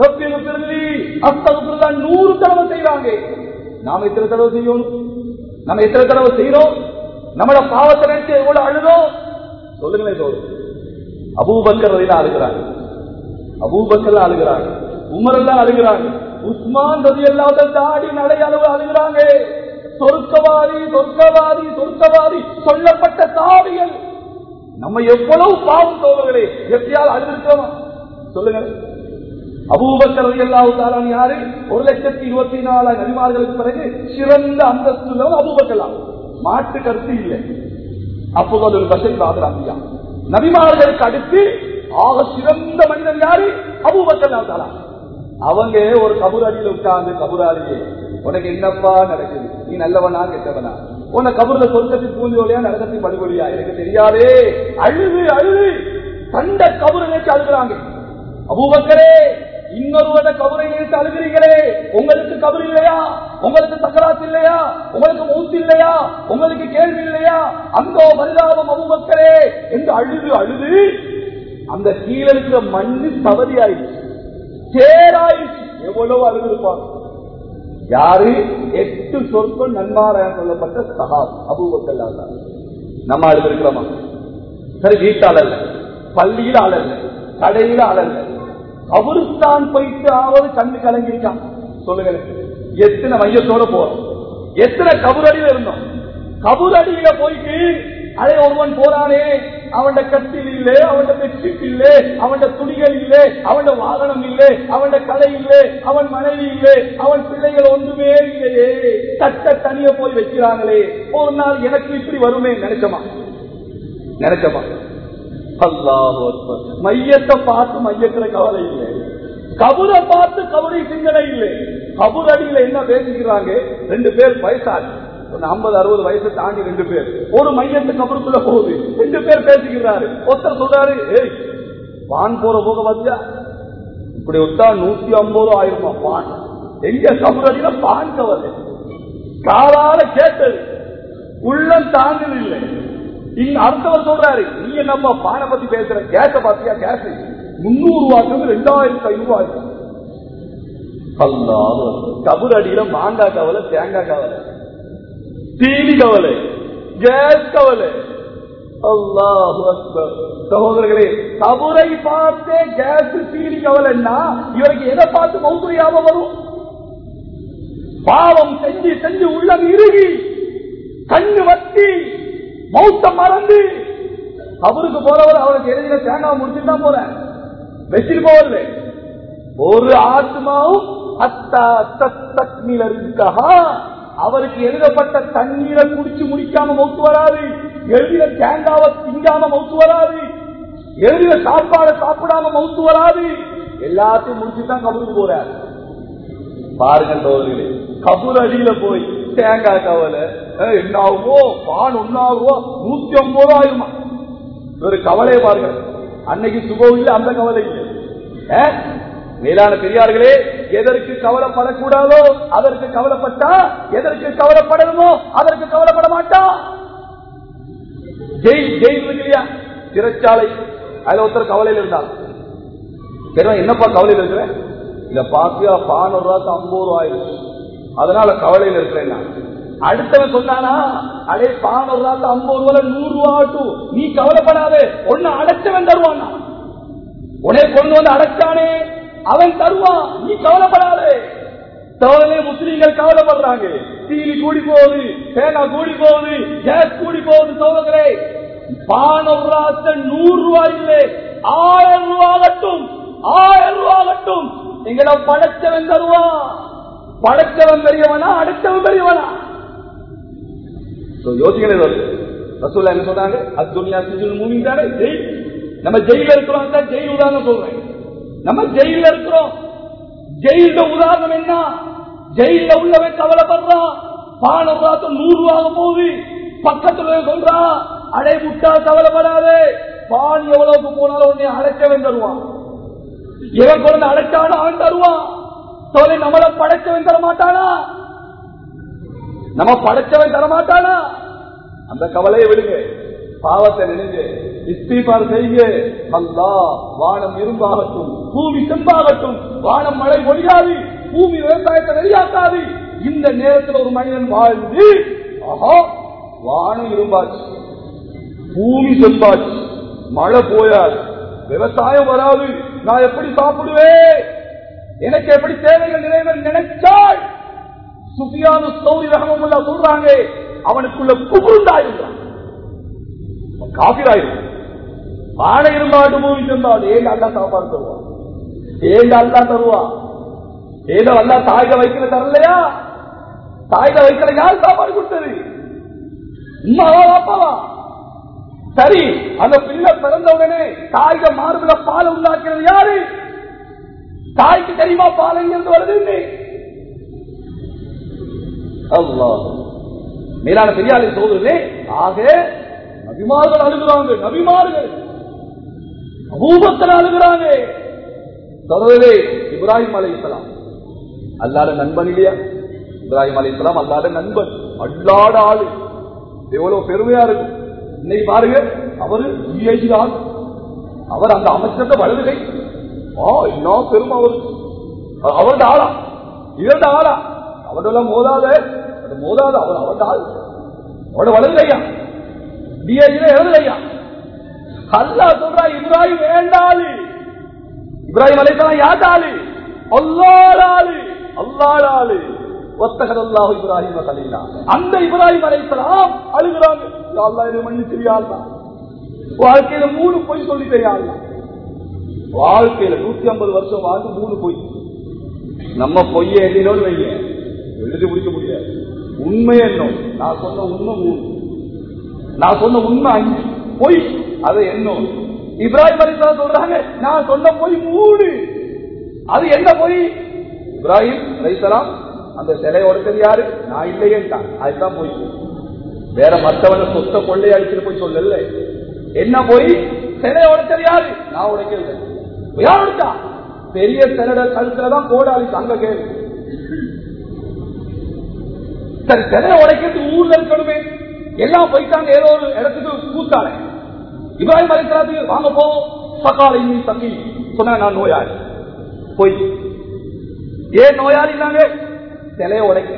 100 தடவை செய்யறாங்க. நாம எத்தனை தடவை செய்யணும்? நம்ம எத்தனை தடவை செய்யறோம்? நம்மளோட பாவத்தை நினைச்சு எவ்வளவு அழுதோம்? சொல்லுங்களேன் தோழர். அபூபக்கர் ரலியல்லாஹு அழுகிறாங்க, அபூபக்கர் அழுகிறாங்க, உமர் எல்லாம் அழுகிறாங்க, உஸ்மான் ரலியல்லாஹு அன்ஹு தாடி நடை அளவு அழுகிறாங்க. சொர்க்கவாதி சொர்க்கவாதி சொர்க்கவாதி சொல்லப்பட்ட தாடிகள். நம்ம எவ்வளவு பாவம் தோழர்களே, எப்படியாவது அழுதிருக்கிறோமா? சொல்லுங்க. அபூபக்கர் ரலியல்லாஹு தஆலா யாரு? 1,24,000 நபிமார்களுக்கு பிறகு சிறந்த அந்தஸ்து அபூபக்கர், மாற்று கருத்து இல்லை. அப்போது பஷர் பாதுகாப்பியா நபிமார்களுக்கு அடுத்து ஆக சிறந்த மனிதன் யாரு? அபூபக்கர் ரலியல்லாஹு தஆலா. அவங்க ஒரு கபூர் அடியில் உட்கார்ந்து, கபூராளியே உனக்கு என்னப்பா நடக்குது, நீ நல்லவனா கெட்டவனா, உன்னை கபூர்ல சொர்க்கத்தில் பூஞ்சோலியா நரகத்தில் படுகொலியா எனக்கு தெரியாதே. அழுது அழுது கண்ட கபூரை நினைச்சு அழுகிறாங்க. அபூபக்கரே, இன்னொருவர கபரை நினைத்து அழுகிறீங்களே, உங்களுக்கு கபர் இல்லையா? உங்களுக்கு தக்கராத்து இல்லையா? உங்களுக்கு மூத்து இல்லையா? உங்களுக்கு கேள்வி இல்லையா? அந்த பரிதாபம் அபூபக்கரே என்று அழுது அழுது அந்த கீழே இருக்கிற மண்ணு தவறி ஆயிடுச்சு, சேராயிடுச்சு. எவ்வளவு அழுதிருப்பாங்க. யாரு? 8 சொற்கள் நன்மாராயம் சொல்லப்பட்ட சஹாபி அபூபக்கர். நம்ம அழுதிருக்கிறோமா? சரி, வீட்டால் அல்ல, பள்ளியில அழல்ல, கடையில அழல்ல, கபருஸ்தான் போயிட்டு ஆவது கண்ணு கலங்கிருக்கான். சொல்லுங்க, எத்தனை மையத்தோட போறோம், எத்தனை கபுரடியில இருந்தோம். கபுரடியில போயிட்டு அதே ஒருவன் போறானே, அவன் கட்டில் இல்லை, அவன் பெட்ஷீட் இல்லை, அவன் துணிகள் இல்லை, அவன் வாகனம் இல்லை, அவன் கடை இல்லை, அவன் மனைவி இல்லை, அவன் பிள்ளைகள் ஒன்றுமே இல்லையே, தட்ட தனிய போய் வைக்கிறாங்களே. ஒரு நாள் எனக்கு இப்படி வருமே நினைச்சமா? நினைச்சமா? அல்லாஹு அக்பர். மையத்தை பார்த்து மையத்துல கவலை இல்லை, கபரை பார்த்து கபரை சிந்தனை இல்லை. கபர் அடியில என்ன பேசிக்கிறாங்க? 2 பேர் வயசாச்சு, 50-60 வயசு தாண்டி 2 பேர் ஒரு மையத்து கபருக்குள்ள போகுது. 2 பேர் பேசிக்கிறாரு. ஒருத்தர் சொல்றாரு, ஏய் பான் போற போக வச்சா இப்படி விட்டா 150 ஆயிரமா பான். எங்க கபர் அடியில பான் கவலை காலால கேட்டது, உள்ளம் தாங்கல் இல்லை. அடுத்தவர் சொல்றாரு, நீ என்னப்பா பானை பத்தி பேசுற, கேஸ பாத்தியா? கேஸ் 300 ரூபாய்க்கு 2500 ரூபாய். கபர் அடியில மாங்காய் கவலை, தேங்காய் கவலை, தீனி கவலை, கேஸ் கவலை. அல்லாஹு அக்பர். சகோதரர்களே, கபரை பார்த்தே கேஸ் தீனி கவலைன்னா இவருக்கு எதை பார்த்து மௌதுரியாம வரும்? பாவம் செஞ்சு செஞ்சு உள்ளம் இறுகி கண்ணு வத்தி மௌத்த மறந்து அவருக்கு போறவர் அவருக்கு எழுதின தேங்காய் முடிச்சுட்டு தான் போறேன், வச்சுட்டு போவதில்லை. ஒரு ஆத்மாவும் ஹத்தா தஸ்தக்மில ரிஸ்கஹா, அவருக்கு எழுதப்பட்ட தண்ணீரை குடிச்சு முடிக்காம மௌத்து வராது, எழுதிய தேங்காவை திங்காம மௌத்து வராது, எழுதிய சாப்பாடை சாப்பிடாம மௌத்து வராது. எல்லாத்தையும் முடிச்சுதான் கபருக்கு போறாரு. பாருங்கள் தோழர்களே, கபூர் அடியில போய் தேங்காய் கவலை என்ன ஆகுமோ, பான் ஒன்னாகுமோ, 150 ஆகுமா, ஒரு கவலையை பாருங்கள். அன்னைக்கு சுபம் இல்லை, அந்த கவலை இல்லை. மேலான பெரியார்களே, எதற்கு கவலைப்படக்கூடாதோ அதற்கு கவலைப்பட்டா, எதற்கு கவலைப்படணுமோ அதற்கு கவலைப்பட மாட்டா. ஜெயில் இருக்கு இல்லையா, சிறைச்சாலை, அதுல ஒருத்தர் கவலையில் இருந்தாங்க. என்னப்பா கவலையில் இருக்கிற, இல்ல பாத்தியா பான் ஒரு ரூபாய்க்கு 50 ரூபாய், அதனால கவலையில் இருக்கிறேன். அடுத்தவன் சொன்னானா, அடே பான் ஒரு ரூபாய்க்கு 50 ரூபாய் 100 ரூபாய், நீ கவலைப்படாதே, ஒன்னு அடைச்சவன் தருவான், உடனே கொண்டு வந்து அடைச்சானே அவன் தருவான், நீ கவலைப்படாதே. தவறே முஸ்லீம்கள் கவலைப்படுறாங்க, தீனி கூடி போகுது, தேங்காய் கூடி போகுது, கேஸ் கூடி போகுது. சோதரே, பான் ஒரு ரூபாய்க்கு 100 ரூபாய் இல்லை, 1000 ரூபாகட்டும், 1000 ரூபாகட்டும், எங்களை படைச்சவன் தருவான். படைச்சவன் பெரியவனா, அடைச்சவன் பெரியவனா? யோசிக்கிறேன். ரசூலுல்லாஹ் என்ன சொன்னாங்க, அத்துன்யா சிஜ்னுல் மூமின் தானே. நம்ம ஜெயில இருக்கிறோம், ஜெயில் உதாரணம் சொல்றேன். நம்ம ஜெயில இருக்கிறோம், ஜெயில உதாரணம் என்ன? ஜெயில உள்ளவன் கவலைப்படுறான், பான் ஒரு ரூபாய்க்கு 100 ரூபாய் போகுது, பக்கத்துல சொல்றான், அடை முட்டா கவலைப்படாதே, பான் எவ்வளவுக்கு போனாலும் உன்னை அடைச்சவன் தருவான். இவன் குழந்தை அடைச்சானா அவன் தருவான். தோலை நம்மள படைச்சவன் தரமாட்டானா? நம்ம படைச்சவன் தரமாட்டானா? அந்த கவலையை விடுங்க, பாவத்தை நினைங்க, இஸ்திக்பார் செய்யுங்க. அல்லாஹ் வானம் இரும்பாகட்டும், பூமி செம்பாகட்டும், வானம் மழை பொழியாது, பூமி விவசாயத்தை வெளியாக்காது. இந்த நேரத்தில் ஒரு மனிதன் வாழ்ந்து, ஆஹா வானம் இரும்பாச்சு, பூமி செம்பாச்சு, மழை போயாது, விவசாயம் வராது, நான் எப்படி சாப்பிடுவேன், எனக்கு எப்படி தேவைகள் நிறைவேற நினைச்சால், சுஃபியானு சௌரி ரஹ்மத்துல்லாஹ் சொல்றாங்க, அவனுக்குள்ள குபுருண்டாயிருந்தான், காபிராயிருந்தான். வாழை இருந்தாட்டு பூமி சென்றால் ஏங்க அல்லா சாப்பாடு தருவான், ஏங்க அல்லா தருவான். ஏதோ அல்லா தாய்க வைக்கல தரலையா? தாய்க வைக்கல யார் சாப்பாடு கொடுத்தது? உமாவா பாப்பாவா? சரி, அந்த பிள்ளை பிறந்த உடனே தாய்க மார்புல பால் உண்டாக்குறது யாரு? தாய்க்கு தெரியுமா பால் எங்கிருந்து வருது? அல்லாஹ். மேலான பெரியாரை சோதரே, ஆக நபிமார்கள் அழுகிறாங்க, நபிமார்கள் அபூபக்கர் அழுகிறாங்க. சகோதரே, இப்ராஹிம் அலைஹிஸ்ஸலாம் அல்லாஹ்வுடைய நண்பன் இல்லையா? இப்ராஹிம் அலைஹிஸ்ஸலாம் அல்லாஹ்வுடைய நண்பன், அல்லாஹ்வுடைய ஆளு, எவ்வளவு பெருமையா இருக்கும். இன்னைக்கு பாருங்க, அவரு ஜிஐஜிதான், அவர் அந்த அமைச்சரத்தை வலதுகை, என்ன பெருமை அவருக்கு, அவருடைய ஆளா, இவருடைய ஆளா, அவரெல்லாம் மோதாத அவர் அவருடைய ஆள், அவரோட வலதுகையா, டிஐஜில எழுதுகையா. அல்லாஹ் சொல்றா, இப்ராஹிம் வேண்டாளு, இப்ராஹிம் அலைஹிஸ்ஸலாம் யாதாளு, அல்லாஹ்வாளு, அல்லாஹ்வாளு. வத்தகல்லாஹு இப்ராஹிம் கலீலா. அந்த இப்ராஹிம் அலைஹிஸ்ஸலாம் அழுகுறாங்க, யா அல்லாஹ் என்னை மன்னிச்சிரியா அல்லாஹ், வாழ்க்கையில 3 பொய் சொல்லிட்டேன் யா அல்லாஹ், வாழ்க்கையில 150 வருஷம் வாழ்ந்து 3 பொய். நம்ம பொய்ய எண்ணினோடு வைங்க, எழுதி முடிக்க முடியாது. உண்மை என்ன? நான் சொன்ன உண்மை 3, நான் சொன்ன உண்மை 5, பொய் அது என்ன? இப்ராஹிம் அலைஹிஸ்ஸலாம் சொல்றாங்க, நான் சொன்ன பொய் 3. அது என்ன பொய்? இப்ராஹிம் அலைஹிஸ்ஸலாம் அந்த சிலை உடைச்சது யாரு? நான் இல்லையேன்ட்டான், அதுதான் போய். வேற மற்றவன சொத்த கொள்ளை அடிச்சுட்டு போய் சொல்லல. என்ன போய்? சிலை உடைச்சது யாரு? நான் உடைக்கல. யார் உடைச்சா? பெரிய சிலை கழுத்துலதான் கோடாளி, அங்க கேள்வி. சரி, சிலை உடைக்கிறது ஊர்ல இருக்கணுமே, எல்லாம் போயிட்டாங்க ஏதோ ஒரு இடத்துக்கு கூத்தானே. இப்ராஹிம் அலைஹிஸ்ஸலாத்துக்கு வாங்க போ, சகாலை நீ சக்கி சொன்ன, நான் நோயாளி. போய் ஏன் நோயாளி நாங்க? சிலையை உடைக்க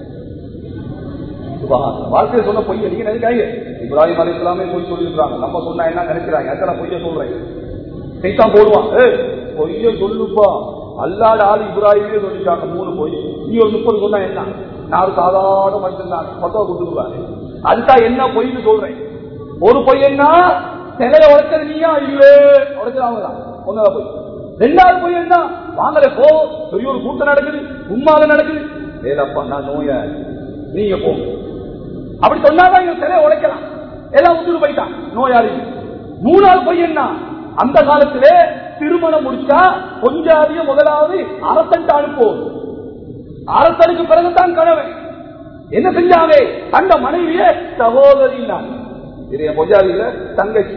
வாழ்க்கையை சொன்ன பொய்ய நீங்க நினைக்காங்க. இப்ராஹிம் அலைஹிஸ்ஸலாமே பொய் சொல்லிருக்காங்க, நம்ம சொன்னா என்ன நினைக்கிறாங்க? எத்தனை பொய்ய சொல்றேன், சைத்தான் போடுவான், பொய்ய சொல்லுப்பா, அல்லாத ஆள் இப்ராஹிமே சொல்லிட்டாங்க 3 பொய். நீ ஒரு 30 சொன்னா என்ன? நான் ஒரு சாதாரண மனுஷன் தான், 10 கொடுத்துருவாங்க. அதுதான் என்ன பொய்ன்னு சொல்றேன். ஒரு பொய் என்ன? சிலையை உடைச்சது நீயா? இல்ல, உடைச்சது அவங்கதான், ஒன்னதான் பொய். 2வது பொய் என்ன? வாங்கல போ, பெரிய ஒரு கூட்டம் நடக்குது, உண்மால நடக்குது. ஏலப்பா நான் நோயா, நீங்க போ. அப்படி சொன்னாதான் இங்க சிலையை உடைக்கலாம். எல்லாம் உசுறு போயிட்டான் நோயாளி. 3 போய் என்ன, அந்த காலத்திலே திருமணம் முடிச்சா கொஞ்சாதிய முதலாவது அரசன் அனுப்புவோம். அரசனுக்கு பிறகுதான் கணவன். என்ன செஞ்சாங்க, அந்த மனைவிய சகோதரி பொஞ்சாதியில தங்கச்சி.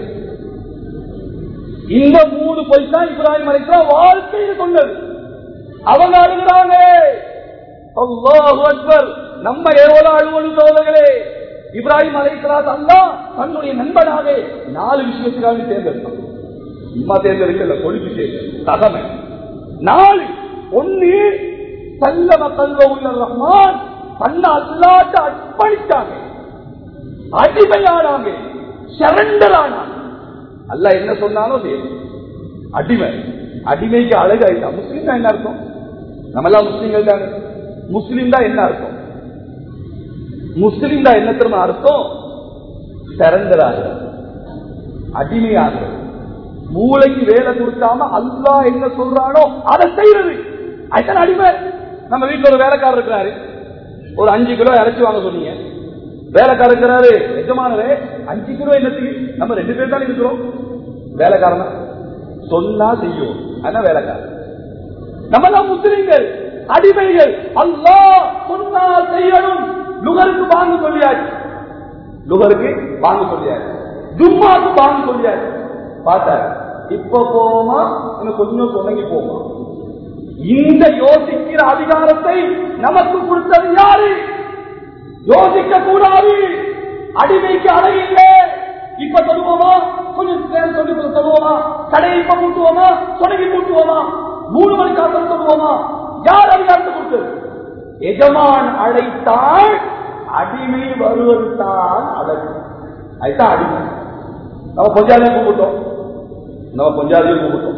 இந்த 3 பொய்தான் இப்ராஹிம் அலைஹிஸ்ஸலாம் வாழ்க்கையில் சொன்னது. அவங்க அழுகிறாங்க. அல்லாஹு அக்பர். நம்ம எவ்வளவு அழுவலு சோதர்களே. இப்ராஹிம் அலைஹிஸ்ஸலாம் அல்லாஹ் தன்னுடைய நண்பனாக 4 விஷயத்துக்காக தேர்ந்தெடுத்தான். சும்மா தேர்ந்தெடுக்கல, கொழுப்பு தேர்ந்தெடுக்க தகமை 4. 1 சல்லம கல்வஹு ரஹ்மான், தன்னை அல்லாஹ்ட்ட அர்ப்பணிச்சாங்க, அடிமையானாங்க, சரண்டர் ஆனாங்க. அல்லாஹ் என்ன சொன்னாலும் அடிமை. அடிமைக்கு அழகு ஆயிட்டா. முஸ்லீம் தான் என்ன அர்த்தம்? நம்ம எல்லாம் முஸ்லீம்கள் தானே. முஸ்லீம் தான் என்ன அர்த்தம்? முஸ்லீம் தான் என்ன தெரியுமா அர்த்தம்? சரண்டர் ஆகிறது, அடிமையாகிறது. மூளைக்கு வேலை கொடுக்காம அல்லாஹ் என்ன சொல்றானோ அதை செய்யறது, அதுதான் அடிமை. நம்ம வீட்டுல ஒரு வேலைக்காரர் இருக்கிறாரு, ஒரு 5 கிலோ இறைச்சி வாங்க சொன்னீங்க. வேலைக்காரர் இருக்கிறாரு, எஜமானரே 5 கிலோ என்னத்துக்கு, நம்ம 2 பேர் தான் இருக்கிறோம். வேலைக்காரன் சொன்னா செய்யும், அதான் வேலைக்காரன். நம்ம தான் முஸ்லிம்கள், அடிமைகள். அல்லாஹ் சொன்னா செய்யணும். லுகருக்கு வாங்க சொல்லியாச்சு, லுகருக்கு வாங்க சொல்லியாச்சு, ஜும்மாக்கு வாங்க சொல்லியாச்சு. பார்த்தாரு, இப்ப போமா இன்னும் கொஞ்சம் தொடங்கி போமா. இந்த யோசிக்கிற அதிகாரத்தை நமக்கு கொடுத்தது யாரு? யோசிக்க கூடாது. அடிமைக்கு அழகில்லை. இப்ப சொல்லுவோமா, கொஞ்சம் நேரம் சொல்லி சொல்லுவோமா, கடையை இப்ப கூட்டுவோமா, தொடங்கி கூட்டுவோமா, 3 மணி காலம் சொல்லுவோமா? யார் அதிகாரத்தை கொடுத்தது? எஜமான் அழைத்தால் அடிமை வருவதுதான் அழகு. அதுதான் அடிமை. நம்ம பொஞ்சாதியை கூப்பிட்டோம், நம்ம பொஞ்சாதியை கூப்பிட்டோம்,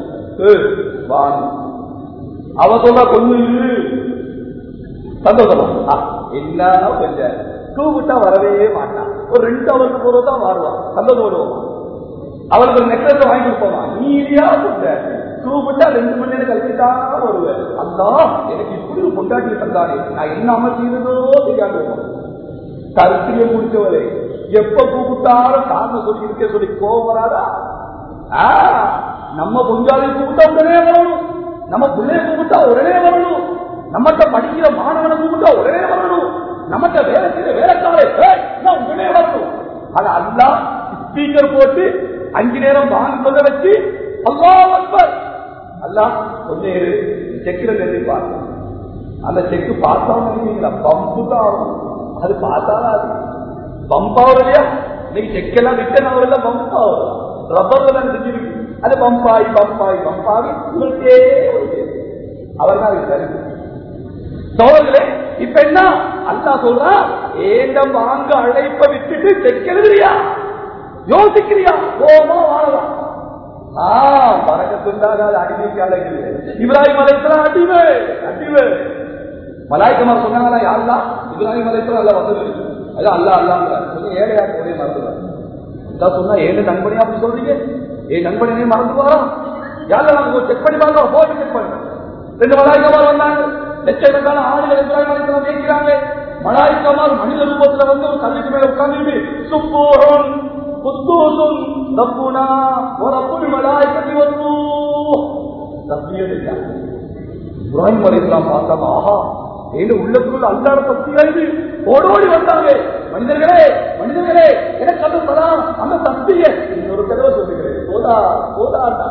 அவ சொல்ல கொஞ்சம் இரு, சந்தோஷமா என்ன கொஞ்சம் கூப்பிட்டா வரவே மாட்டான். ஒரு 2 ஹவருக்கு போறதான் வருவான், சந்தோஷம் வருவோமா? அவளுக்கு ஒரு நெக்லஸ் வாங்கி கொடுப்போமா? நீதியா கூப்பிட்டா 2 மணி நேரம் கழிச்சுதான் வருவேன். அதான் எனக்கு இப்படி ஒரு பொண்டாட்டி தந்தானே, நான் என்ன அமல் செய்ததோ தெரியாது. கருத்திலே முடிச்சவரே எப்ப கூப்பிட்டாலும் காரணம் சொல்லி இருக்க சொல்லி கோவம் வராதா? நம்ம பொஞ்சாலை கூப்பிட்டா உடனே வரணும், நம்ம பிள்ளைய கூப்பிட்டா உடனே வரணும், நம்மகிட்ட படிக்கிற மாணவனை கூப்பிட்டா உடனே வரணும், நம்மகிட்ட வேலை செய்ய வேலைக்காரே உடனே வரணும். ஆனா அல்லாஹ் ஸ்பீக்கர் போட்டு 5 நேரம் வாங்கி சொல்ல வச்சு அல்லாஹ் அக்பர், அல்லாஹ் கொஞ்சம் செக்கில் தெரிவிப்பார். அந்த செக்கு பார்த்தா பம்பு தான் ஆகும். அது பார்த்தாலும் பம்ப் ஆகுது இல்லையா? இன்னைக்கு செக்கெல்லாம் ரிட்டன் ஆகுறதுல பம்ப் ஆகுது, ரப்பர் தான் செஞ்சிருக்கு. அது பம்பாகி பம்பாகி பம்பாகி உங்களுக்கே அவர் தான் சோழர்களே. இப்ப என்ன அல்லாஹ் சொல்றான், ஏண்டம் வாங்க அழைப்ப விட்டுட்டு செக் எழுதுறியா, யோசிக்கிறியா, கோமா வாழலாம். பறக்கத்துண்டாக அடிமைக்கு அழகு. இப்ராஹிம் அலைஹிஸ்ஸலாம் அடிமை, அடிமை. மலாய்க்கமார் சொன்னாங்களா, யாருலாம் இப்ராஹிம் அலைஹிஸ்ஸலாம் அல்ல வந்து அது அல்லா அல்லாங்க கொஞ்சம் ஏழையா ஒரே மறந்துவார். சொன்னா ஏழு நண்பனே அப்படி சொல்றீங்க, ஏன் நண்பனே மறந்துவாரா? யாரெல்லாம் செக் பண்ணி பாருங்க, போய் செக் பண்ணுங்க. 2 மலாய்க்கமார் வந்தாங்க, லட்சக்கணக்கான ஆளுகள் இப்ராஹிம் அலைஹிஸ்ஸலாம் கேட்கிறாங்க. மலாய்க்கமார் மனித ரூபத்துல வந்து ஒரு கல்லுக்கு மேல உட்கார்ந்து சுப்பூரும் குத்தூசும் ரப்புனா வரப்புல் மலாய்க்கத்தி வர்ரூஹ் தஸ்பீஹ். இப்ராஹிம் அலைஹிஸ்ஸலாம் பார்த்தாங்க, ஆஹா ஏழு உள்ளத்துக்குள்ள அல்லாஹ் தஸ்பீஹ் ஓடோடி வந்தாங்க. மனிதர்களே மனிதர்களே எனக்கு அந்த சலாம் அந்த தஸ்பீஹ் இன்னொரு தடவை சொல்லுகிறேன், போதா போதாண்டா.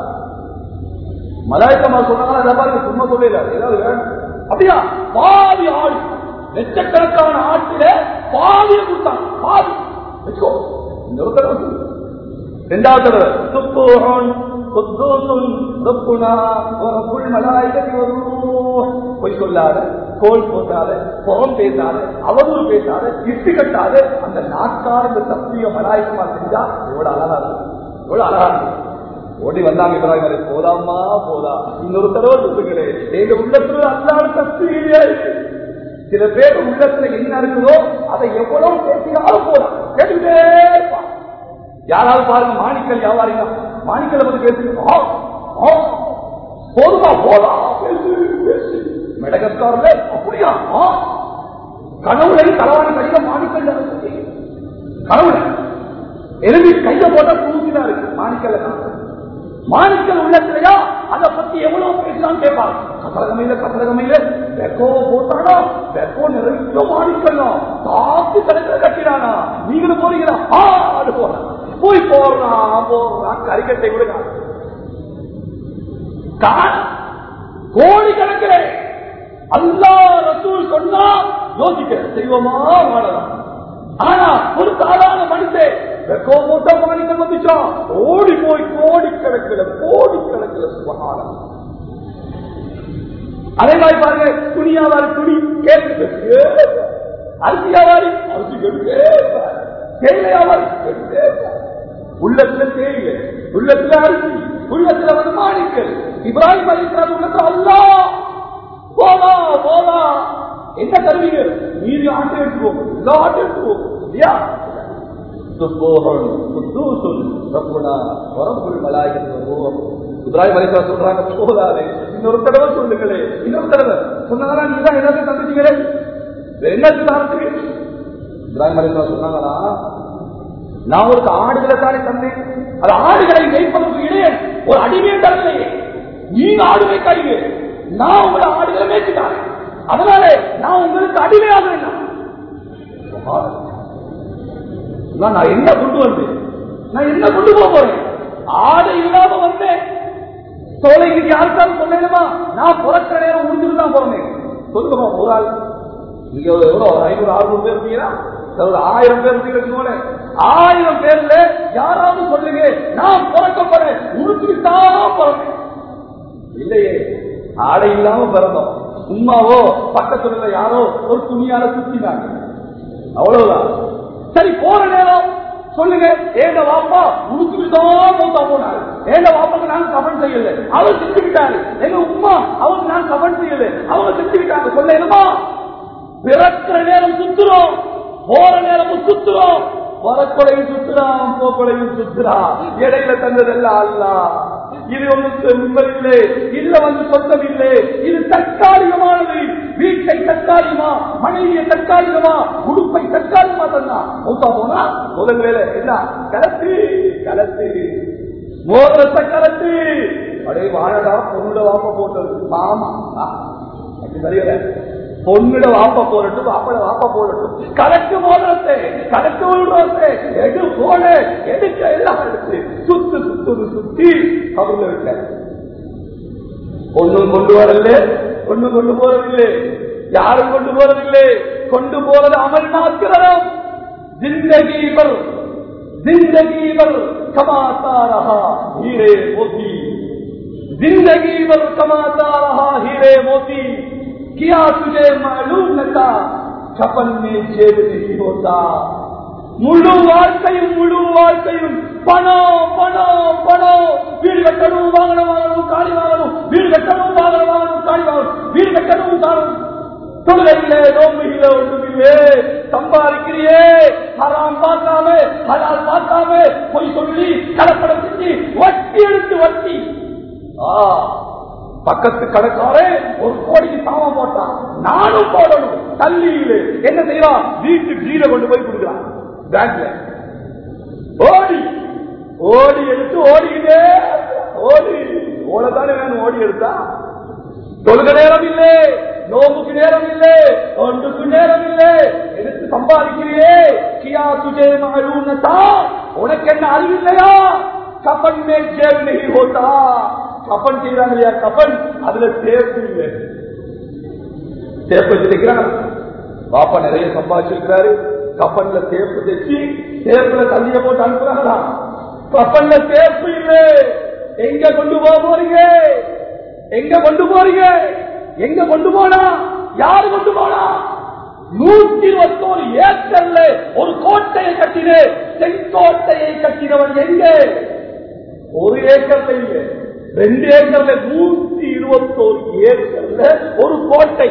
மலாய்க்கமா சொன்னாங்க, அதை பாருங்க சும்மா சொல்லல, ஏதாவது வேணும் அப்படியா? பாதி ஆடு, லட்சக்கணக்கான ஆட்டில பாதியை கொடுத்தாங்க, பாதி வச்சுக்கோ. இன்னொரு தடவை சொல்லு, 2வது தடவை சுப்பூஹுன் குத்தூசுன் ரப்புனா வரப்புல் மலாய்க்கத்தி வர்ரூஹ். பொய் சொல்லாத, கோல் போட்டாத, புறம் பேசாத, அவதூறு பேசாத, இட்டு கட்டாத அந்த நாட்கார இந்த தஸ்பீஹ மலாய்க்கமா செஞ்சா எவ்வளவு அழகா இருக்கும், எவ்வளவு அழகா இருக்கும். ஓடி வந்தாங்க இப்ராஹிம், போதாமா போதா, இன்னொரு தடவை சொல்லுங்களே, எங்க உள்ளத்துல அல்லாஹ் தஸ்பீஹ். சில பேர் உள்ளத்துல என்ன இருக்குதோ அதை எவ்வளவு பேசினாலும் போலாம், கேட்டுக்கிட்டே இருப்பான். யாராவது பாருங்க, மாணிக்கல் வியாபாரிங்க மாணிக்கலை பத்தி பேசுங்க, போதுமா போலாம் மெடகஸ்கார்ல அப்படியா கனவுல தலவாணி கையில மாணிக்கல் கனவுல எலும்பி கையில போட்டா தூக்கிதான் இருக்கு மாணிக்கல்ல மாணிக்கல் உள்ளத்திலையா அதை பத்தி எவ்வளவு பேசலாம் கேட்பாங்க. கப்பலகமையில வெக்கோ போட்டானா வெக்கோ நிறைய மாணிக்கலாம் தாக்கு கணக்கில் கட்டினானா நீங்களும் போறீங்களா அது போறான் போய் போடுறான் கறிக்கட்டை விடுங்க கோடி கணக்கில் அல்லாஹ் ரசூல் சொன்னா யோசிக்க செய்வோமா வாழலாம். ஆனா ஒரு சாதாரண மனுஷன் வெக்கோ போட்டா மாணிக்கம் வந்துச்சா ஓடி போய் கோடிக்கணக்கில் சுபஹானல்லாஹ். அதே மாதிரி பாருங்க துணி வியாபாரி துணி கேட்டு அரிசி வியாபாரி அரிசி கேட்டு தேயிலை வியாபாரி உள்ளத்துல தேயிலை உள்ளத்துல அரிசி உள்ளத்துல வந்து மாணிக்கல் இப்ராஹிம் அலைஹிஸ்ஸலாம் உள்ளத்துல அல்லாஹ் போலா என்ன தருவீங்க நீதி ஆண்டு எடுத்துவோம் எல்லா ஆண்டு எடுத்துவோம் இல்லையா இப்ராஹிம் அலைஹிஸ்ஸலாம் சொல்றாங்க போதாதே இன்னொரு தடவை சொல்லுங்களே இன்னொரு தடவை சொன்னாங்களா நீதான் எல்லாத்தையும் தந்துட்டீங்களே என்ன இப்ராஹிம் அலைஹிஸ்ஸலாம் சொன்னாங்களா நான் ஒரு ஆடுகளை தானே தந்தேன் அது ஆடுகளை மேய்ப்பதற்கு இடையே ஒரு அடிமையை தரலையே நீங்க ஆடு மேய்க்காதீங்க நான் உங்களை ஆடுகளை மேய்ச்சிட்டாங்க அதனால நான் உங்களுக்கு அடிமையாக நான் என்ன கொண்டு வந்தேன் நான் என்ன கொண்டு போக போறேன் ஆடை இல்லாம வந்தேன் சோலை இன்னைக்கு யாருக்காவது சொன்னேனுமா நான் பிறக்கிற நேரம் முடிஞ்சுட்டு தான் போறேன் சொல்லுங்கம்மா ஒரு ஆள் நீங்க எவ்வளவு 500-600 பேர் இருந்தீங்கன்னா 1000 பேர் இருந்தீங்க 1000 பேர்ல யாராவது சொல்லுங்க நான் பிறக்கப்பறேன் முடிச்சுட்டுதான் பிறந்தேன் இல்லையே ஆடை இல்லாம பிறந்தோம் உமாவோ பக்கத்துல யாரோ ஒரு துணியால சுத்தினாங்க அவ்வளவுதான். சரி போற நேரம் சொல்லுங்க ஏங்க வாப்பா முடிச்சுட்டுதான் மூத்தா போனாரு ஏங்க வாப்பாக்கு நாங்க கமெண்ட் செய்யல அவர் செஞ்சுக்கிட்டாரு எங்க உமா அவங்க நான் கமெண்ட் செய்யல அவங்க செஞ்சுக்கிட்டாங்க சொல்ல என்னமா பிறக்கிற நேரம் சுத்துறோம் போற நேரமும் சுத்துறோம் வரக்கொலையும் சுத்துறான் போக்கொலையும் சுத்துறான் இடையில தந்ததெல்லாம் அல்லாஹ் இது ஒன்று இல்லை இல்ல வந்து சொந்தம் இல்லை இது தற்காலிகமானது வீட்டை தற்காலிகமா மனைவியை தற்காலிகமா உடுப்பை தற்காலிகமா தந்தா மூத்தா போனா முதல் வேலை என்ன கலத்து மோதிரத்தை கலத்து அடே வாழடா பொண்ணுட வாப்ப போட்டது மாமா தெரியல பொண்ணுட வாப்ப போடட்டும் வாப்பட வாப்ப போடட்டும் கலக்கு மோதிரத்தை கலக்கு விடுறத்தை எடு போன எடுக்க எல்லாம் எடுத்து சுத்தி அவர்ல விட்ட ஒன்னும் கொண்டு வரல ஒன்னும் கொண்டு போறதில்லை யாரும் கொண்டு போறதில்லை கொண்டு போறது அமல் மாத்திரம் जिंदगी भर कमाता रहा हीरे मोती जिंदगी भर कमाता रहा हीरे मोती किया तुझे मालूम न था छपन में जेब नहीं होता முழு வாழ்க்கையும் பணம் பணம் பணம் வீடு கட்டணும் வாங்கணும் காணி வாங்கணும் வீடு கட்டணும் வாங்கணும் காணி வாங்கணும் வீடு கட்டணும் தானும் தொழிலே நோம்பிலே ஒன்றுமில்லே சம்பாதிக்கிறியே ஹராம் பார்க்காம ஹலால் பார்க்காம பொய் சொல்லி கலப்படம் செஞ்சு வட்டி எடுத்து வட்டி பக்கத்து கடைக்காரே 1 கோடிக்கு சாமம் போட்டான் நானும் போடணும் தள்ளியிலே என்ன செய்யறான் வீட்டு கீழே கொண்டு போய் கொடுக்கிறான் பேங்க்ல ஓடி எடுத்து ஓடிக்கிட்டே ஓடத்தானே வேணும் ஓடி எடுத்தா தொழுக நேரம் இல்லை நோம்புக்கு நேரம் இல்லை ஒன்றுக்கு நேரம் இல்லை எடுத்து சம்பாதிக்கிறியே கியா துஜே மாலூனதா உனக்கு என்ன அறிவு இல்லையா கபன் மே ஜேப் நஹி ஹோதா கபன் செய்யறாங்க இல்லையா கபன் அதுல சேப்பு இல்லை சேப்பு வச்சிருக்கிறாங்க பாப்பா நிறைய சம்பாதிச்சிருக்கிறாரு கப்பல்ல சேப்பு தைச்சு சேப்புல தண்ணிய போட்டு அனுப்புறாங்களா கப்பல்ல சேப்பு இல்லை எங்க கொண்டு போறீங்க எங்க கொண்டு போனா யாரு கொண்டு போனா 121 ஏக்கர்ல ஒரு கோட்டையை கட்டினே செங்கோட்டையை கட்டினவன் எங்க 1 ஏக்கர்ல இல்லை 2 ஏக்கர்ல 121 ஏக்கர்ல ஒரு கோட்டை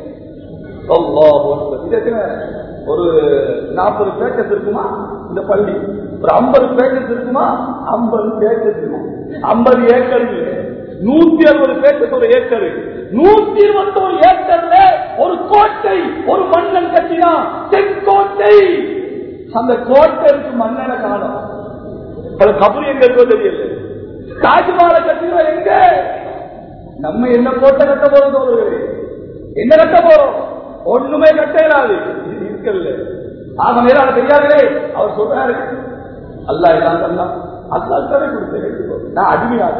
ஒரு 40 பேக்கஸ் இருக்குமா இந்த பள்ளி ஒரு 50 பேக்கஸ் இருக்குமா 50 பேக்கஸ் இருக்கும் 50 ஏக்கர் இல்லை 160 பேருக்கு ஒரு ஏக்கர், 121 ஏக்கர்ல ஒரு கோட்டை, ஒரு மன்னன் கட்டினா தென்கோட்டை. அந்த கோட்டைக்கு மன்னனை காணும். கபூர் எங்க இருக்கோ தெரியல. தாஜ்மஹாலை கட்டினா எங்க? நம்ம என்ன கோட்டை கட்ட போறோம்? என்ன கட்ட போறோம்? ஒண்ணுமே கட்டலாது இருக்கல. ஆக மேலான பெரியார்களே, அவர் சொல்றாரு, அல்லாஹ் எல்லாம் தந்தான், அல்லாஹ் தர கொடுத்து நான் அடிமையாக.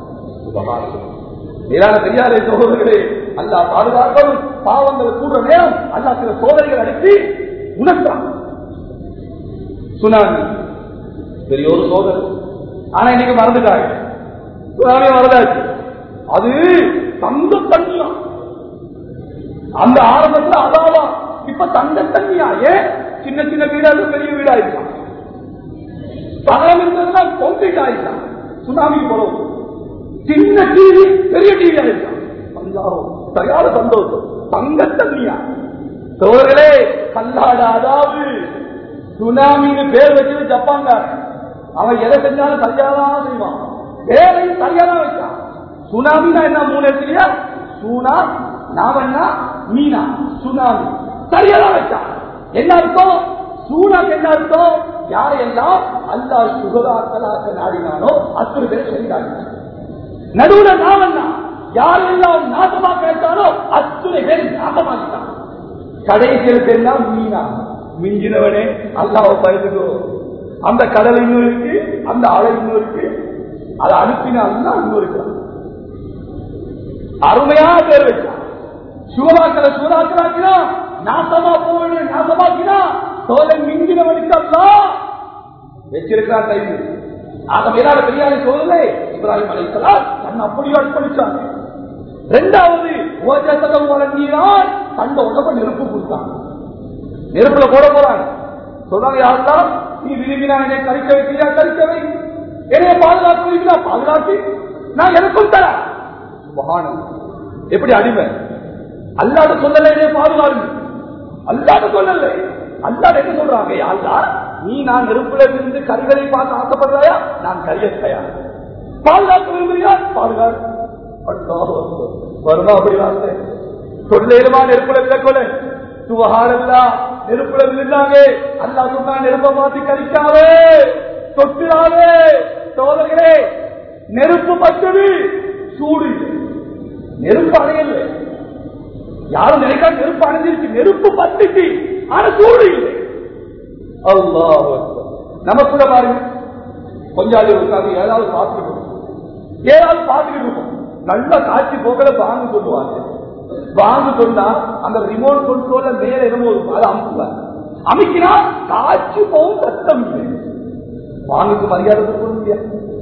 மேலான பெரியாரே சகோதரர்களே, அல்லாஹ் பாதுகாக்கவும். பாவங்கள் கூடுற நேரம் அல்லாஹ் சில சோதனைகள் அனுப்பி உணர்த்தான். சுனாமி பெரிய ஒரு சோதனை. ஆனா இன்னைக்கு மறந்துட்டாங்க. சுனாமி மறந்தாச்சு. அது தங்க தண்ணியா, அந்த ஆரம்பத்தில் அதாவா இப்ப தங்க தண்ணியா. ஏன்? சின்ன சின்ன வீடாக பெரிய வீடாயிருக்கான். பணம் இருந்ததுன்னா கான்கிரீட் ஆயிருக்கான். சுனாமி போறோம். சின்ன டிவி பெரிய டிவி ஆயிருக்கான். பஞ்சாரம் தயார சந்தோஷம். தங்க தண்ணியா சோழர்களே. கல்லாட அதாவது சுனாமின்னு பேர் வச்சது ஜப்பான்காரன். அவன் எதை செஞ்சாலும் சரியாதான் செய்வான். பேரையும் சரியாதான் வச்சான். சுனாமினா என்ன? 3 எழுத்துலையா? சூனா நாவன்னா மீனா சுனாமி. சரியாதான் வச்சான். என்ன அர்த்தம்? சூனாக்கு என்ன அர்த்தம்? யாரையெல்லாம் அல்லாஹ் சுகதாக்களாக்க நாடினானோ அத்தனை பேர் செய்தாங்க. நடுவுல நாவன்னா யாரெல்லாம் நாசமாக கேட்டானோ அத்தனை பேர் நாசமாக்கிட்டான். கடைசியில் பேர் மீனா. மிஞ்சினவனே அல்லாஹ் பயந்துக்கோ. அந்த கடல் இன்னும் இருக்கு, அந்த ஆலை இன்னும் இருக்கு, அதை அனுப்பினா இன்னும் இருக்கிறான். அருமையா பேர் வச்சான். சூறாக்களை சூறாக்களாக்கினா நாசமா போவது நாசமாக்கினா தோலை மிஞ்சினவனுக்கு அல்லாஹ் வச்சிருக்கிறான் டைம். ஆக மேலான பெரியாரை சோதனை இப்ராஹிம் அலைஹிஸ்ஸலாம் தன்னை அப்படியே அர்ப்பணிச்சாங்க. 2வது நீரான் தந்த உடம்பை நெருப்பு கொடுத்தாங்க. நெருப்புல போட போறாங்க. சொல்றாங்க, யாருதான் நீ விரும்பினா என்னை கழிக்க வைக்கிறியா? கழிக்கவை. என்னைய பாதுகாப்பு விரும்பினா பாதுகாப்பு, நான் எனக்கும் தர. எப்படி அடிமை? அல்லாத சொல்லல என்னைய பாதுகாப்பு, அல்லாத சொல்லல. அல்லாத என்ன சொல்றாங்க? யாருதா நீ நான் நெருப்புல இருந்து கரிகளை பார்த்து ஆசைப்படுறாயா? நான் கரிய தயார். பாதுகாப்பு விரும்புறியா? பாதுகாப்பு. வருமா அப்படி வார்த்தை சொல்லேருமா? நெருப்புல விளக்கொலை சுவஹானல்லா. நெருப்புல விழுந்தாங்க. அல்லாஹ் சொன்னா நெருப்ப மாத்தி கரிக்காவே, தொட்டிடாவே. சோதர்களே, நெருப்பு பச்சது, சூடு நெருப்பு அணையல. யாரும் நினைக்கா நெருப்பு அணைஞ்சிருச்சு, நெருப்பு பத்துச்சு, ஆனா சூடு இல்லை. அல்லாஹ் நமக்குள்ள பாருங்க, கொஞ்சம் இருக்காங்க, ஏதாவது பார்த்துக்கிட்டு இருக்கும். நல்ல காட்சி போக்கல வாங்க சொல்லுவாங்க. வாங்க சொன்னா அந்த ரிமோட் கண்ட்ரோல்ல மேல என்னமோ அதை அமுக்குவாங்க. அமைக்கினா காட்சி போகும், சத்தம் இல்லை. வாங்குக்கு மரியாதை கொடுக்க முடியாது.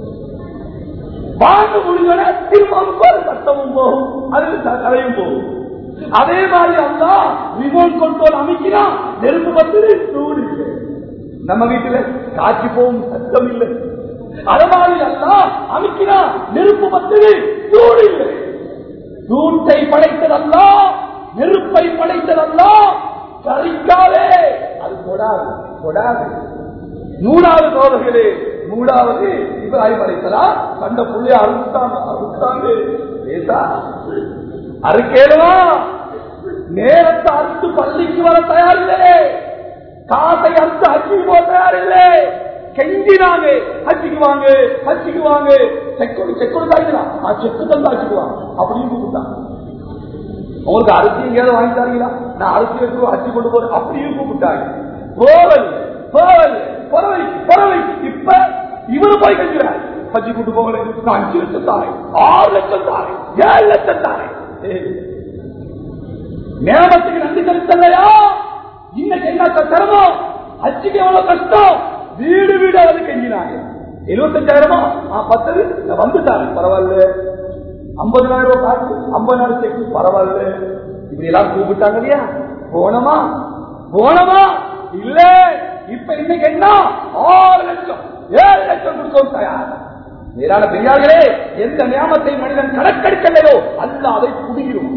வாங்க முடிஞ்சோட திரும்ப சத்தமும் போகும், அது கதையும் போகும். அதே மாதிரி அல்லா ரிமோட் கண்ட்ரோல் அமைக்கினா நெருப்பு பத்து சூடு இல்லை. நம்ம வீட்டுல காட்சி போகும், சத்தம் இல்லை. அது மாதிரி அல்லா அமைக்கினா நெருப்பு பத்து சூடு இல்லை. சூட்டை படைத்ததல்லா, நெருப்பை படைத்ததல்லா, கரிக்காலே அது கொடாது கொடாது. 3வது சோதர்களே, 3வது இப்ராஹிம் அலைஹிஸ்ஸலாம் கண்ட புள்ளைய அறுத்தாங்க. அறுக்கேடுவா நேரத்தை அறுத்து பள்ளிக்கு வர தயாரில்லை, காசை அறுத்து ஹஜ்ஜுக்கு போக தயாரில்லை. கெஞ்சினாங்க, ஹஜ்ஜுக்கு வாங்க ஹஜ்ஜுக்கு வாங்க. செக்கு தந்தாச்சுக்குவாங்க அப்படின்னு கூப்பிட்டாங்க. உங்களுக்கு அரிசி எங்கேயாவது வாங்கி தரீங்களா? நான் அரிசி வச்சு அரிசி கொண்டு போறேன் அப்படின்னு கூப்பிட்டாங்க. இப்ப இவரு போய் கெஞ்சுறாரு, ஹஜ்ஜி கூட்டு போகல, நான் 5 லட்சம் தாரேன், 6 லட்சம் தாரேன், 7 லட்சம் தாரேன். நேமத்துக்கு நன்றி செலுத்தலையா? இன்னைக்கு என்ன சிரமம், ஹஜ்ஜுக்கு எவ்வளவு கஷ்டம். வீடு வீடாவது கெஞ்சினாங்க. 75,000 10 வந்துட்டாங்க, பரவாயில்ல. 50,000 ரூபாய் காசு, 50,000 செக்கு, பரவாயில்ல. இப்படி எல்லாம் கூப்பிட்டாங்க இல்லையா? போனமா இல்ல. இப்ப இன்னைக்கு என்ன 6 லட்சம் 7 லட்சம் கொடுக்கவும் தயார். மேலான பெரியார்களே, எந்த நியாமத்தை மனிதன் கணக்கெடுக்கலையோ அல்லாஹ் அதை புடிக்கிறோம்.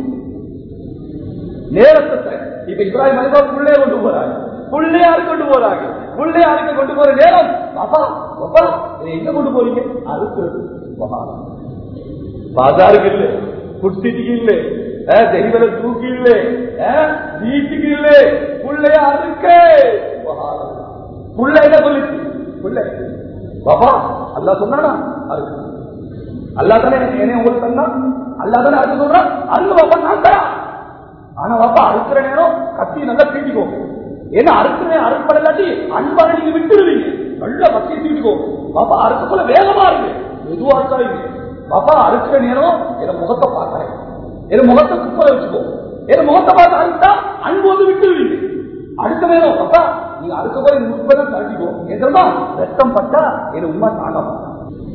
நேரத்தை இப்ப இப்ராஹிம் அலைஹிஸ்ஸலாம் புள்ளைய கொண்டு போறாங்க, புள்ளையாருக்கு கொண்டு போற நேரம், பாப்பா எங்க கொண்டு போறீங்க? அறுக்கிறது. பாசாருக்கு இல்லை, குட்டிக்கு இல்லை, தெய்வல தூக்கி இல்லை, வீட்டுக்கு இல்லை, புள்ளைய அறுக்க புள்ள என்ன சொல்லிச்சு? புள்ள பாபா அல்லா சொன்னா அறுக்க. அல்லா தானே என்ன உங்களுக்கு தந்தா, அல்லா தானே அறுக்க சொல்றான். அருங்க பாப்பா நான் தரேன். ஆனா பாப்பா அறுக்கிற நேரம் கத்தி நல்லா தீட்டிக்கோங்க. ஏன்னா அறுக்கிற அறுப்பட இல்லாட்டி அன்பான நீங்க விட்டுருவீங்க. நல்லா கத்தியை தீட்டிக்கோங்க. பாப்பா அறுக்க போல வேகமா இருக்கு, மெதுவா இருக்காங்க. பாப்பா அறுக்கிற நேரம் என் முகத்தை பார்க்கறேன், என் முகத்தை குப்பரை வச்சுக்கோ. என் முகத்தை பார்த்து அறுத்தா அன்பு வந்து விட்டுருவீங்க. அடுத்த நேரம் பாப்பா நீங்க அறுக்க போல முப்பதான் தள்ளிக்கோ. எதமா ரத்தம் பட்டா என் உண்மை தாங்க மாட்டான்.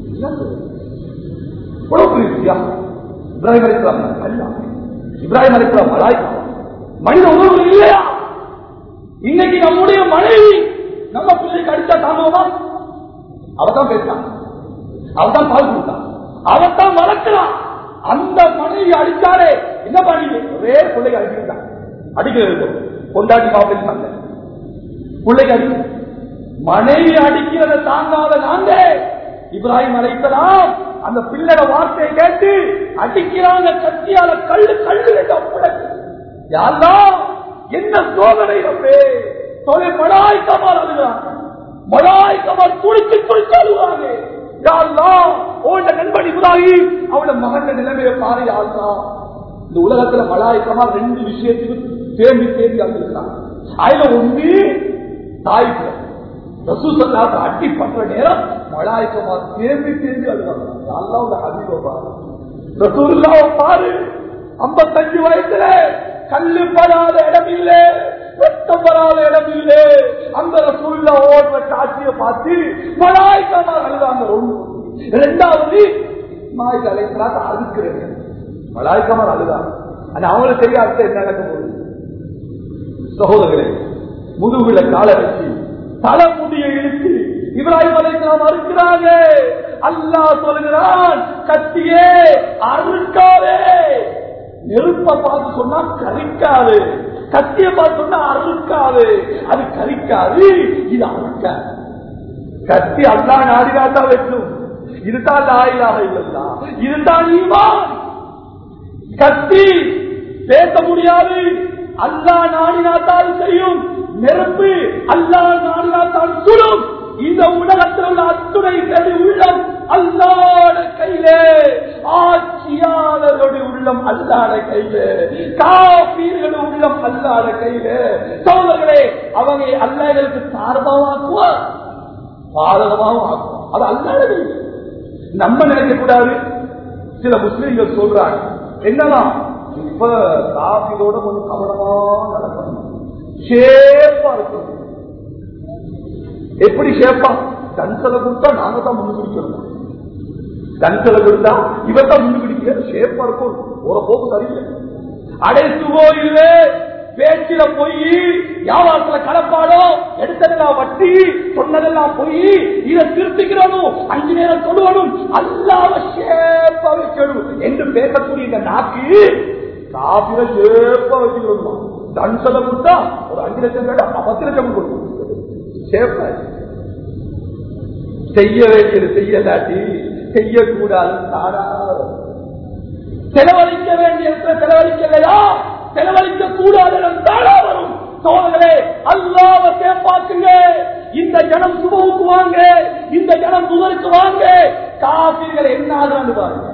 இப்ராஹிம் அலைஹிஸ்ஸலாம் அல்லா, இப்ராஹிம் அலைஹிஸ்ஸலாம் மலாயிகா, மனித உணர்வு இல்லையா? இன்னைக்கு நம்முடைய மனைவி நம்ம பிள்ளைக்கு அடிச்சா தாங்குவோமா? அவதான் பேசுறான், அவதான் பால் கொடுத்தான், அவதான் வளர்க்கிறான். அந்த மனைவி அடிச்சாலே என்ன பண்ணீங்க? ஒரே பிள்ளைக்கு அடிச்சுட்டான். அடிக்கிறது கொண்டாடி மாப்பிள்ளை சண்டை, பிள்ளைக்கு அடி. மனைவி அடிக்கிறத தாங்காத நாங்க இப்ராஹிம் அலைஹிஸ்ஸலாம் அந்த பிள்ளைட வார்த்தையை கேட்டு அடிக்கிறாங்க கத்தியால. கல்லு கல்லு யாரெல்லாம் என்ன சோதனை ரப்பே, தொலை மலாய்க்கமார் அழுகிறாங்க, மலாய்க்கமார் துடிச்சு துடிச்சு அழுகிறாங்க. யாரெல்லாம் உன்ட நண்பன் இப்ராஹிம் அவளோட மகன் நிலைமையை பாரு. யாரெல்லாம் இந்த உலகத்துல மலாய்க்கமார் ரெண்டு விஷயத்துக்கு தேம்பி தேம்பி அழுகிறாங்க. அதுல ஒண்ணு தாய்க்கு ரசூல் ஸல்லல்லாஹு அடி பண்ற நேரம் மலாய்க்கமா தேம்பி தேம்பி அழுவாங்க. அல்லாஹ்வுடைய ஹபீப பாரு, ரசூலுல்லாஹ் பாரு, 55 வயசுல கல்லு படாத இடம் இல்லை, ரத்தம் வராத இடம் இல்லை. அந்த ரசூலுல்லாஹ் ஓடுற காட்சியை பார்த்து மலாய்க்கமா அழுவாங்க. இரண்டாவது இஸ்மாயில் அலைஹிஸ்ஸலாம் அழுக்கிறாங்க, மலாய்க்கமா அழுதாங்க. ஆனா அவங்களுக்கு தெரியாது என்ன நடக்க போகுது. சகோதரர்களே, முதுகுல கால வச்சு தலைமுடியை இழுத்து இப்ராஹிம் அலைஹிஸ்ஸலாம் அறுக்கிறாங்க. அல்லாஹ் சொல்கிறான், கத்தியே அறுக்காதே. நெருப்பை பார்த்து சொன்னா கரிக்காது, கத்தியை பார்த்து சொன்னா அறுக்காது. அது கரிக்காது, இது அறுக்காது. கத்தி அல்லாஹ் நாடினாதான் வெட்டும். இதுதான் லா இலாஹ இல்லல்லாஹ், இதுதான் ஈமான். கத்தி பேச முடியாது, அல்லாஹ் நாடினாத்தால் செய்யும். நெருப்பு அல்லாஹ் நாடினாத்தால் சுடும். இந்த உலகத்தில் உள்ள அத்துணை பேரு உள்ளம் அல்லாஹ்வுடைய கையிலே, ஆட்சியாளர்களுடைய உள்ளம் அல்லாஹ்வுடைய கையிலே, காபீர்களுடைய உள்ளம் அல்லாஹ்வுடைய கையிலே. சோதர்களே, அவங்க அல்லாஹ்வுக்கு சார்பாக்குவார், பாதகமாகவும் ஆக்குவார். அது அல்லாஹ்வுடைய கையிலே. நம்ம நினைக்க கூடாது. சில முஸ்லிம்கள் சொல்றாங்க என்னன்னா, இப்ப காபீரோட கொஞ்சம் கவனமா நடக்கணும், ஷேப்பா இருக்கணும். எப்படி ஷேப்பா? கன்சலை கொடுத்தா நாங்க தான் முன்னு பிடிக்கணும், கன்சலை கொடுத்தா இவத்தான் முன்னு பிடிக்க. ஷேப்பா இருக்கும், ஒரு போக்கு சரியில்லை. அடைத்துவோ இல்லை, பேச்சில போய், வியாபாரத்துல கலப்பாடோ, எடுத்ததெல்லாம் வட்டி, சொன்னதெல்லாம் போய், இதை திருத்திக்கிறோம், 5 நேரம் சொல்லுவனும், அல்லாஹ்வை ஷேப்பா வைக்கணும் என்று பேசக்கூடிய இந்த நாக்கு காபிர ஷேப்பா வச்சுக்கணும். கன்சலை கொடுத்தா ஒரு 5 லட்சம் கேட்டா 10 லட்சம் கொடுக்கும். செய்ய வேண்டியது செய்யலாட்டி செய்யக்கூடாது. செலவழிக்க வேண்டிய செலவழிக்கலையா, செலவழிக்க கூடாது தானா வரும். சோதர்களே, அல்லாஹ்வை கேட்பாக்குங்க. இந்த ஜனம் சுபவுக்கு வாங்க, இந்த ஜனம் புதருக்கு வாங்க. காபீர்கள் என்ன ஆகுறான்னு பாருங்க.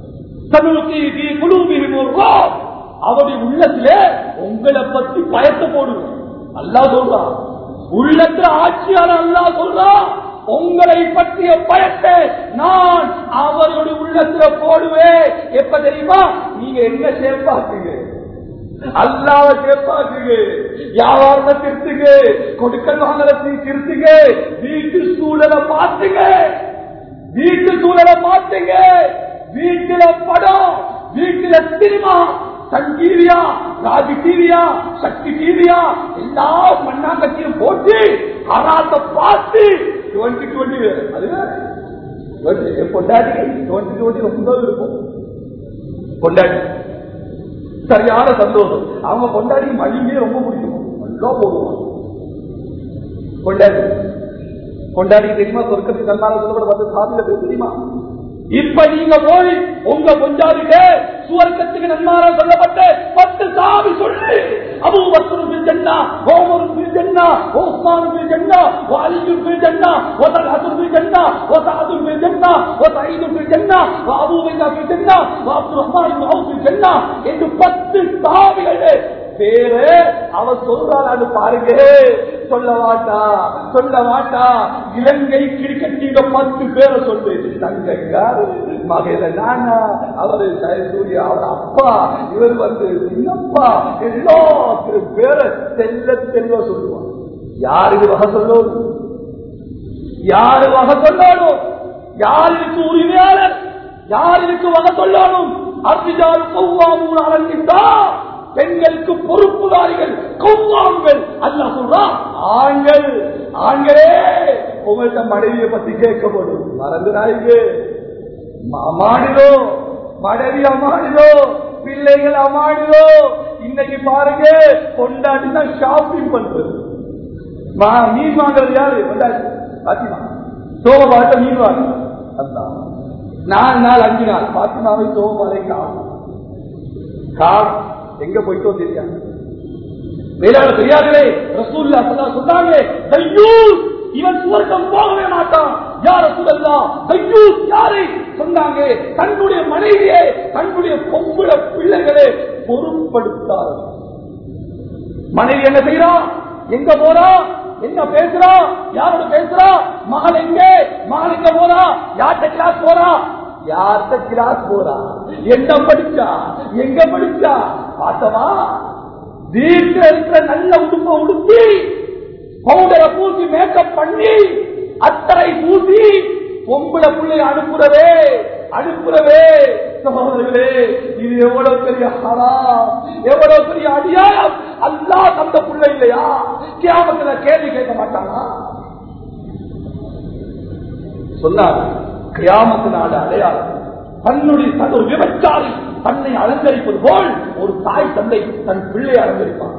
அவருடைய உள்ளத்திலே உங்களை பத்தி பயத்தை போடுவேன் அல்லாஹ் சொல்றான். உள்ளத்துல ஆட்சியாளர் அல்லாஹ் சொல்றான், உங்களை பற்றிய பயத்தை நான் அவர்களுடைய உள்ளத்துல போடுவேன். எப்ப தெரியுமா? நீங்க என்ன சேர்ப்பாக்குங்க, அல்லாஹ்வை சேர்ப்பாக்குங்க, வியாபாரத்தை திருத்துங்க, கொடுக்கல் வாங்கலத்தை திருத்துங்க, வீட்டு சூழலை மாத்துங்க, வீட்டு சூழலை மாத்துங்க. வீட்டுல படம், வீட்டுல சினிமா, சன் டிவியா, ராஜி டிவியா, சக்தி டிவியா, எல்லா மண்ணாங்கத்தையும் போட்டு அராத்த பார்த்து 2020 அது பொண்டாட்டி 2020 ரொம்ப இருக்கும். பொண்டாட்டி சரியான சந்தோஷம். அவங்க பொண்டாட்டி மல்லிகையே ரொம்ப பிடிக்கும், நல்லா போடுவாங்க. பொண்டாட்டி தெரியுமா? சொர்க்கத்துக்கு கண்ணால சொல்லப்பட வந்து சாதியில தெரியுமா? இப்ப நீங்க போய் உங்க கொஞ்சாதிக்க சுவர்க்கத்துக்கு நன்மாரா சொல்லப்பட்ட 10 சாவி சொல்லு. அபூபக்கர் பில் ஜன்னா, உமர் பில் ஜன்னா, உஸ்மான் பில் ஜன்னா, அலி பில் ஜன்னா, வதல்ஹா பில் ஜன்னா, வஸஅத் பில் ஜன்னா, வஸஈத் பில் ஜன்னா, அபூ பக்கர் பில் ஜன்னா, அப்துர் ரஹ்மான் இப்னு அவுஃப் பில் ஜன்னா என்று 10 சாவிகள் பேரு அவர் சொல்றாரு பாருங்க. சொல்ல மாட்டா. இலங்கை கிரிக்கெட் டீம் 10 பேரை சொல்லு. தங்கக்கார் மகேல நானா, அவரு ஜெயசூர்யா, அவர் அப்பா, இவர் சின்னப்பா, எல்லாத்திலும் பேரை செல்ல சொல்லுவாங்க. யாருக்கு வகை சொல்லணும்? யாரு வகை சொல்லணும்? யாருக்கு உரிமையாளர்? யாருக்கு வகை சொல்லணும்? அர்ஜிஜால் கவ்வாமூன் அலன் நிஸா, பெண்களுக்கு பொறுப்புதாரிகள், கவ்வாம்கள். அல்லாஹ் சொல்றான் ஆண்களே உங்கள்கிட்ட மனைவியை பத்தி கேட்கப்படும். மறந்துடாதீங்க. அமானிதோ, மனைவி அமானிதோ, பிள்ளைகள் அமானிதோ. இன்னைக்கு பாருங்க, கொண்டாடி தான் ஷாப்பிங் பண்றது. மீன் வாங்குறது யாரு? பாத்திமா. சோமபாட்ட மீன் வாங்க 4 நாள் 5 நாள் பாத்திமாவை சோமபாலை காணும். எங்க போயிட்டோ தெரியாது. மேலான பெரியார்களே, ரசூலுல்லாஹ் ஸல்லல்லாஹு அலைஹி வஸல்லம் சொன்னாங்க, தய்யூஸ் இவன் சுவர்க்கம் போகவே மாட்டான். யா ரசூலல்லாஹ், தய்யூஸ் யாரு சொன்னாங்க? தன்னுடைய மனைவியே, தன்னுடைய பொம்பளை பிள்ளைகளே பொறுப்படுத்தார். மனைவி என்ன செய்யறான்? எங்க போறா? என்ன பேசுறா? யாரோட பேசுறா? மகள் எங்கே? மகள் எங்க போறா? யார்கிட்ட கிளாஸ் போறா? யார்கிட்ட கிளாஸ் போறா? என்ன படிச்சா? எங்க படிச்சா? பார்த்தவா? வீட்டில் இருக்கிற நல்ல உடுப்ப உடுத்தி, பவுடரை பூசி, மேக்கப் பண்ணி, அத்தரை பூசி, பொம்பளை பிள்ளை அனுப்புறவே. சகோதரர்களே, இது எவ்வளவு பெரிய ஹராம், எவ்வளவு பெரிய அநியாயம். அல்லாஹ் தந்த பிள்ளை இல்லையா? கியாமத்துல கேள்வி கேட்க மாட்டானா? சொன்னார், கியாமத்து நாடு அடையாளம். தன்னுடைய ஒரு விபச்சாரி தன்னை அலங்கரிப்பது போல் ஒரு தாய் தந்தை தன் பிள்ளையை அலங்கரிப்பார்.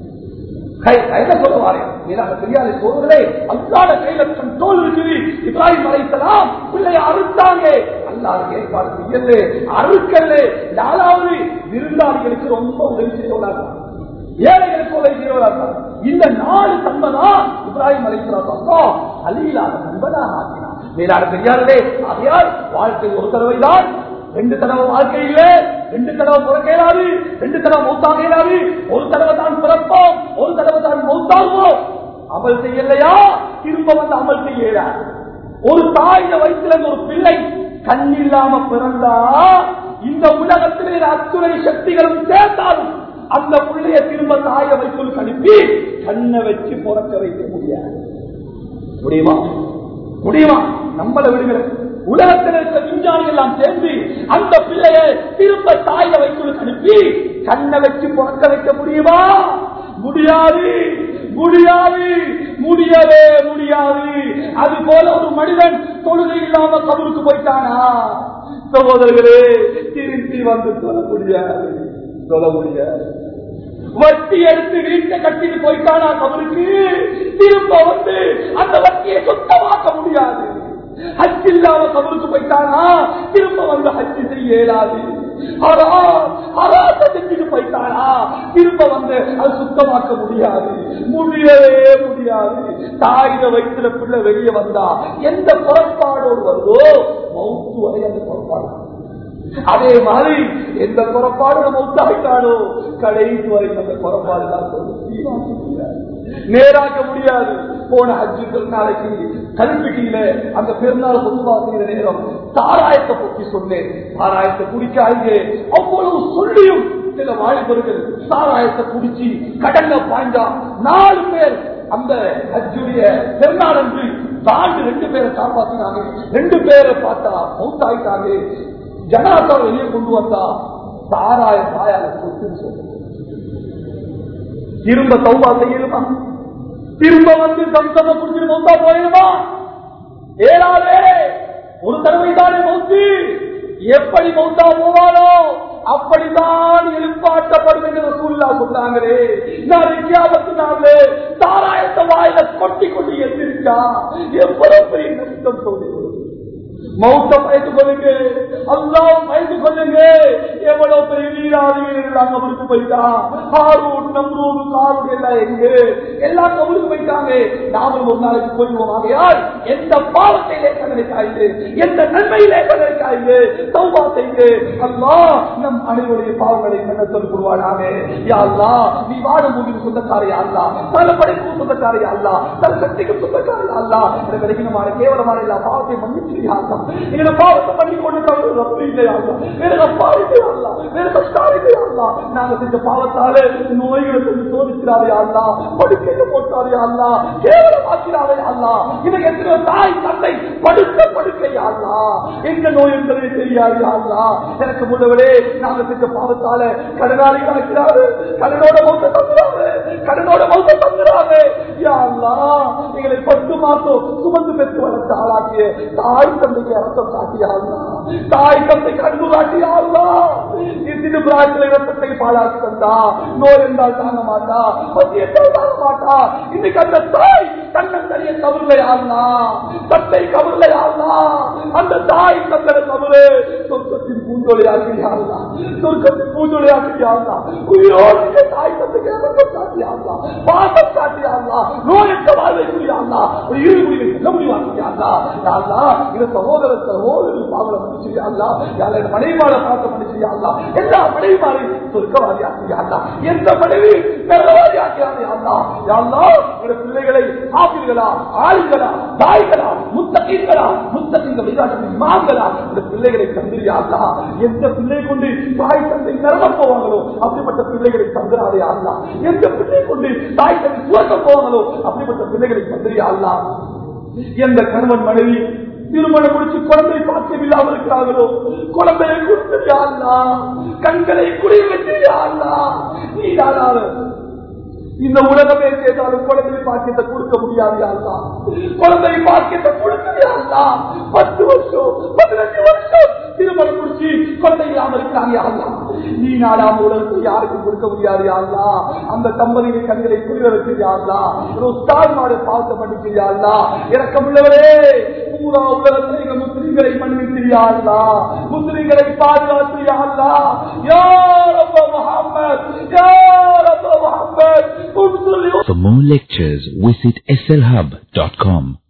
கண்ட்ரோல் இருக்குது. இப்ராஹிம் அலைஹிஸ்ஸலாம் பிள்ளையை அறுத்தாங்க. அல்லாஹ் கேட்பார், அறுக்கல்ல. 4வது விருந்தாளிகளுக்கு ரொம்ப உதவி செய்தவர்கள், ஏழைகளுக்கு உதவி செய்தவர்கள். இந்த 4 தன்மைதா இப்ராஹிம் அலைஹிஸ்ஸலாம் அலியில்லாத நண்பனாக ஆக்கினார். மேலான பெரியார்களே, ஆகையால் வாழ்க்கை ஒரு தடவை தான், 2 தடவை வாழ்க்கை இல்லை, 2 தடவை பிறக்க இயலாது, 2 தடவை மௌத்தாக இயலாது. ஒரு தடவை தான் பிறப்போம், ஒரு தடவை தான் மௌத்தாகுவோம். அமல் செய்யலையா திரும்ப வந்து அமல் செய்ய இயலாது. ஒரு தாய வயிற்றுல ஒரு பிள்ளை கண்ணில்லாம பிறந்தா, இந்த உலகத்திலே அத்துணை சக்திகளும் சேர்ந்தாலும் அந்த பிள்ளைய திரும்ப தாய வயிற்றுக்கு அனுப்பி கண்ணை வச்சு பிறக்க வைக்க முடியாது. முடியுமா? நம்மளை விடுகிறது. உலகத்தில் இருக்கிற விஞ்ஞானிகள் எல்லாம் சேர்ந்து அந்த பிள்ளையை திரும்ப தாய வயிற்றுக்கு அனுப்பி கண்ணை வச்சு பிறக்க வைக்க முடியுமா? முடியவே முடியாது. அது போல ஒரு மனிதன் தொழுகை இல்லாம கபருக்கு போயிட்டானா, சகோதரர்களே, திரும்பி வந்து சொல்ல முடியாது. வட்டி எடுத்து வீட்டை கட்டிட்டு போயிட்டானா கபருக்கு, திரும்ப வந்து அந்த வட்டியை சுத்தமாக்க முடியாது. ஹஜ் இல்லாம கபருக்கு போயிட்டானா திரும்ப வந்து ஹஜ் செய்ய இயலாது. செஞ்சுட்டு போயிட்டானா திரும்ப வந்து அது சுத்தமாக்க முடியவே முடியாது. தாயில வயிற்றுல பிள்ளை வெளியே வந்தா எந்த புறப்பாடோடு வருதோ மௌத்து வரை அந்த புறப்பாடு. அதே மாதிரி எந்த புறப்பாடு மௌத்தாயிட்டானோ கடைசி வரை அந்த புறப்பாடு தான் நேராக்க முடியாது. போன ஹஜ்ஜு பெருநாளைக்கு கல்விட்டியில அந்த பெருநாள் பொதுவா செய்த நேரம் சாராயத்தை பற்றி சொன்னேன். சாராயத்தை குடிக்காங்க அவ்வளவு சொல்லியும் சில வாலிபர்கள் சாராயத்தை குடிச்சு கடல்ல பாய்ந்தா 4 பேர் அந்த ஹஜ்ஜுடைய பெருநாள் என்று தாண்டி 2 பேரை காப்பாற்றினாங்க. 2 பேரை பார்த்தா மௌத்தாயிட்டாங்க. ஜனாதா வெளியே கொண்டு வந்தா சாராய தாயால சொத்துன்னு சொல்ல திரும்ப தௌபா செய்யணுமா? திரும்ப வந்து சம்சம குடிச்சு மௌத்தா போயிடுமா? ஏழாவே ஒரு தடவை தானே மௌத்து. எப்படி மௌத்தா போவானோ அப்படித்தான் எழுப்பாட்டப்படும் என்று ரசூலுல்லாஹ் சொன்னாங்களே. நான் கியாமத்து நாளே சாராயத்தை வாயில கொட்டி கொண்டு எந்திரிச்சா எவ்வளவு பெரிய நஷ்டம் சொல்லுது. மௌத்த பயந்து கொள்ளுங்க, அல்லாஹ் பயந்து கொள்ளுங்க. எவ்வளவு பெரிய வீராதிகள் கபருக்கு போயிட்டா, ஹாரூன் நம்ரூத் காரூன் எல்லாம் எங்க எல்லாம் கபருக்கு போயிட்டாங்க. நாமும் ஒரு நாளைக்கு போய்வோம். ஆகையால் எந்த பாவத்திலே கதறிக்காய்ந்து, எந்த நன்மையிலே கதறிக்காய்ந்து தௌபா செய்து அல்லாஹ் நம் அனைவருடைய பாவங்களை மன்னித்தல் புரிவானாக. யா அல்லாஹ், நீ வாழும் பூமிக்கு சொந்தக்காரே அல்லாஹ், பல படைக்கும் சொந்தக்காரே அல்லாஹ், தன் சக்திக்கு சொந்தக்காரே அல்லாஹ், எனக்கு கடினமான கேவலமான எல்லா பாவத்தை மன்னிச்சியா அல்லாஹ். எங்களை பாவத்தை பண்ணி கொண்டு ரப்பு இல்லையா அல்லாஹ், வேற அப்பா இல்லையா அல்லாஹ், வேற கஷ்டம் இல்லையா அல்லாஹ். நாங்க செஞ்ச பாவத்தாலே நோய்களை கொண்டு சோதிக்கிறாரே அல்லாஹ், படுக்கையில போட்டாரே அல்லாஹ், கேவலமாக்கிறாரே அல்லாஹ். இவங்க எத்தனை தாய் தந்தை படுத்த படுக்கையா அல்லாஹ், எந்த நோய் என்பதை தெரியாது அல்லாஹ். எனக்கு முன்னவரே நாங்க செஞ்ச பாவத்தால கடனாளிகள் ஆக்கிறாரு, கடனோட மௌத்த தந்துறாரு, கடனோட மௌத்த தந்துறாரு. யா அல்லாஹ், எங்களை 10 மாசம் சுமந்து பெற்று வளர்த்து ஆளாக்கிய தாய் தந்தைக்கு ரத்தம் காட்டியா அல்லாஹ், தாய் தந்தைக்கு அன்பு காட்டியா அல்லாஹ். சிறு பிராயத்திலே ரத்தத்தை பாலாக்கி தந்தா, நோய் என்றால் தாங்க மாட்டா, பசியத்தால் தாங்க மாட்டா. இன்னைக்கு அந்த தாய் தன்னந்தனிய கபர்ல அல்லாஹ், தந்தை கபர்ல அல்லாஹ், அந்த தாய் தந்தை கபரு சொர்க்கத்தின் பூஞ்சொலியாக்கியா அல்லாஹ், சொர்க்கத்தின் பூஞ்சொலியாக்கியா அல்லாஹ். உயிரோடு தாய் தந்தைக்கு ரத்தம் காட்டியா அல்லாஹ், பாசம் காட்டியா அல்லாஹ், நோயற்ற வாழ்வை புரியா அல்லாஹ், ஒரு இரு முடிவை சொல்ல முடிவாக்கியா அல்லாஹ். யா அல்லாஹ், இந்த சகோதர சகோதரி பாவலை பண்ணிச்சியா அல்லாஹ், யாரை மனைவிமாரை பார்க்க பண்ணிச்சியா அல்லாஹ், எல்லா மனைவிமாரையும் சொர்க்கவாதி ஆக்கியா அல்லாஹ், எந்த மனைவி நல்லவாதி ஆக்கியாதே அல்லாஹ். யா அல்லாஹ், இந்த பிள்ளைகளை ஆபிர்களா, ஆளுங்களா, தாய்களா, முத்தகீன்களா, முத்தகீன்கள் விளையாட்டு மாங்களா, இந்த பிள்ளைகளை தந்திரியா அல்லாஹ். எந்த பிள்ளை கொண்டு தாய் தந்தை நரகம் போவாங்களோ அப்படிப்பட்ட பிள்ளைகளை தந்துராதே அல்லாஹ். எந்த பிள்ளை கொண்டு தாய் தந்தை சுவர்க்கம் போவாங்களோ அப்படிப்பட்ட பிள்ளைகளை தந்திரியா அல்லாஹ். எந்த கணவன் மனைவி திருமணம் முடிச்சு குழந்தை பாக்கியம் இல்லாமல் இருக்கிறார்களோ குழந்தையை கொடுத்து அல்லாஹ், கண்களை குளிர் வச்சு அல்லாஹ். நீ தானாலும் இந்த உலகமே சேர்ந்தாலும் குழந்தை பாக்கியத்தை கொடுக்க முடியாது அல்லா, குழந்தை பாக்கியத்தை கொடுக்கவே அல்லா. 10 வருஷம் 15 வருஷம் திருமணம் முடிச்சு குழந்தை இல்லாமல் இருக்கிறாங்க அல்லா. நீ நாடாம உலகத்தை யாருக்கும் கொடுக்க முடியாது அல்லா. அந்த தம்பதியின் கண்களை குளிர வச்சிருக்கா அல்லா, உஸ்தாத்மாரை பார்க்க பண்ணிக்கிறியா அல்லா. இறக்கமுள்ளவரே, பூரா உலகத்தில் எங்க முஸ்லிம்களை மன்னிக்கிறியா அல்லா, முஸ்லிம்களை பாதுகாத்தியா அல்லா. யா ரப்ப முஹம்மத், யா ரப்ப Muhammad. For more lectures, visit slhub.com.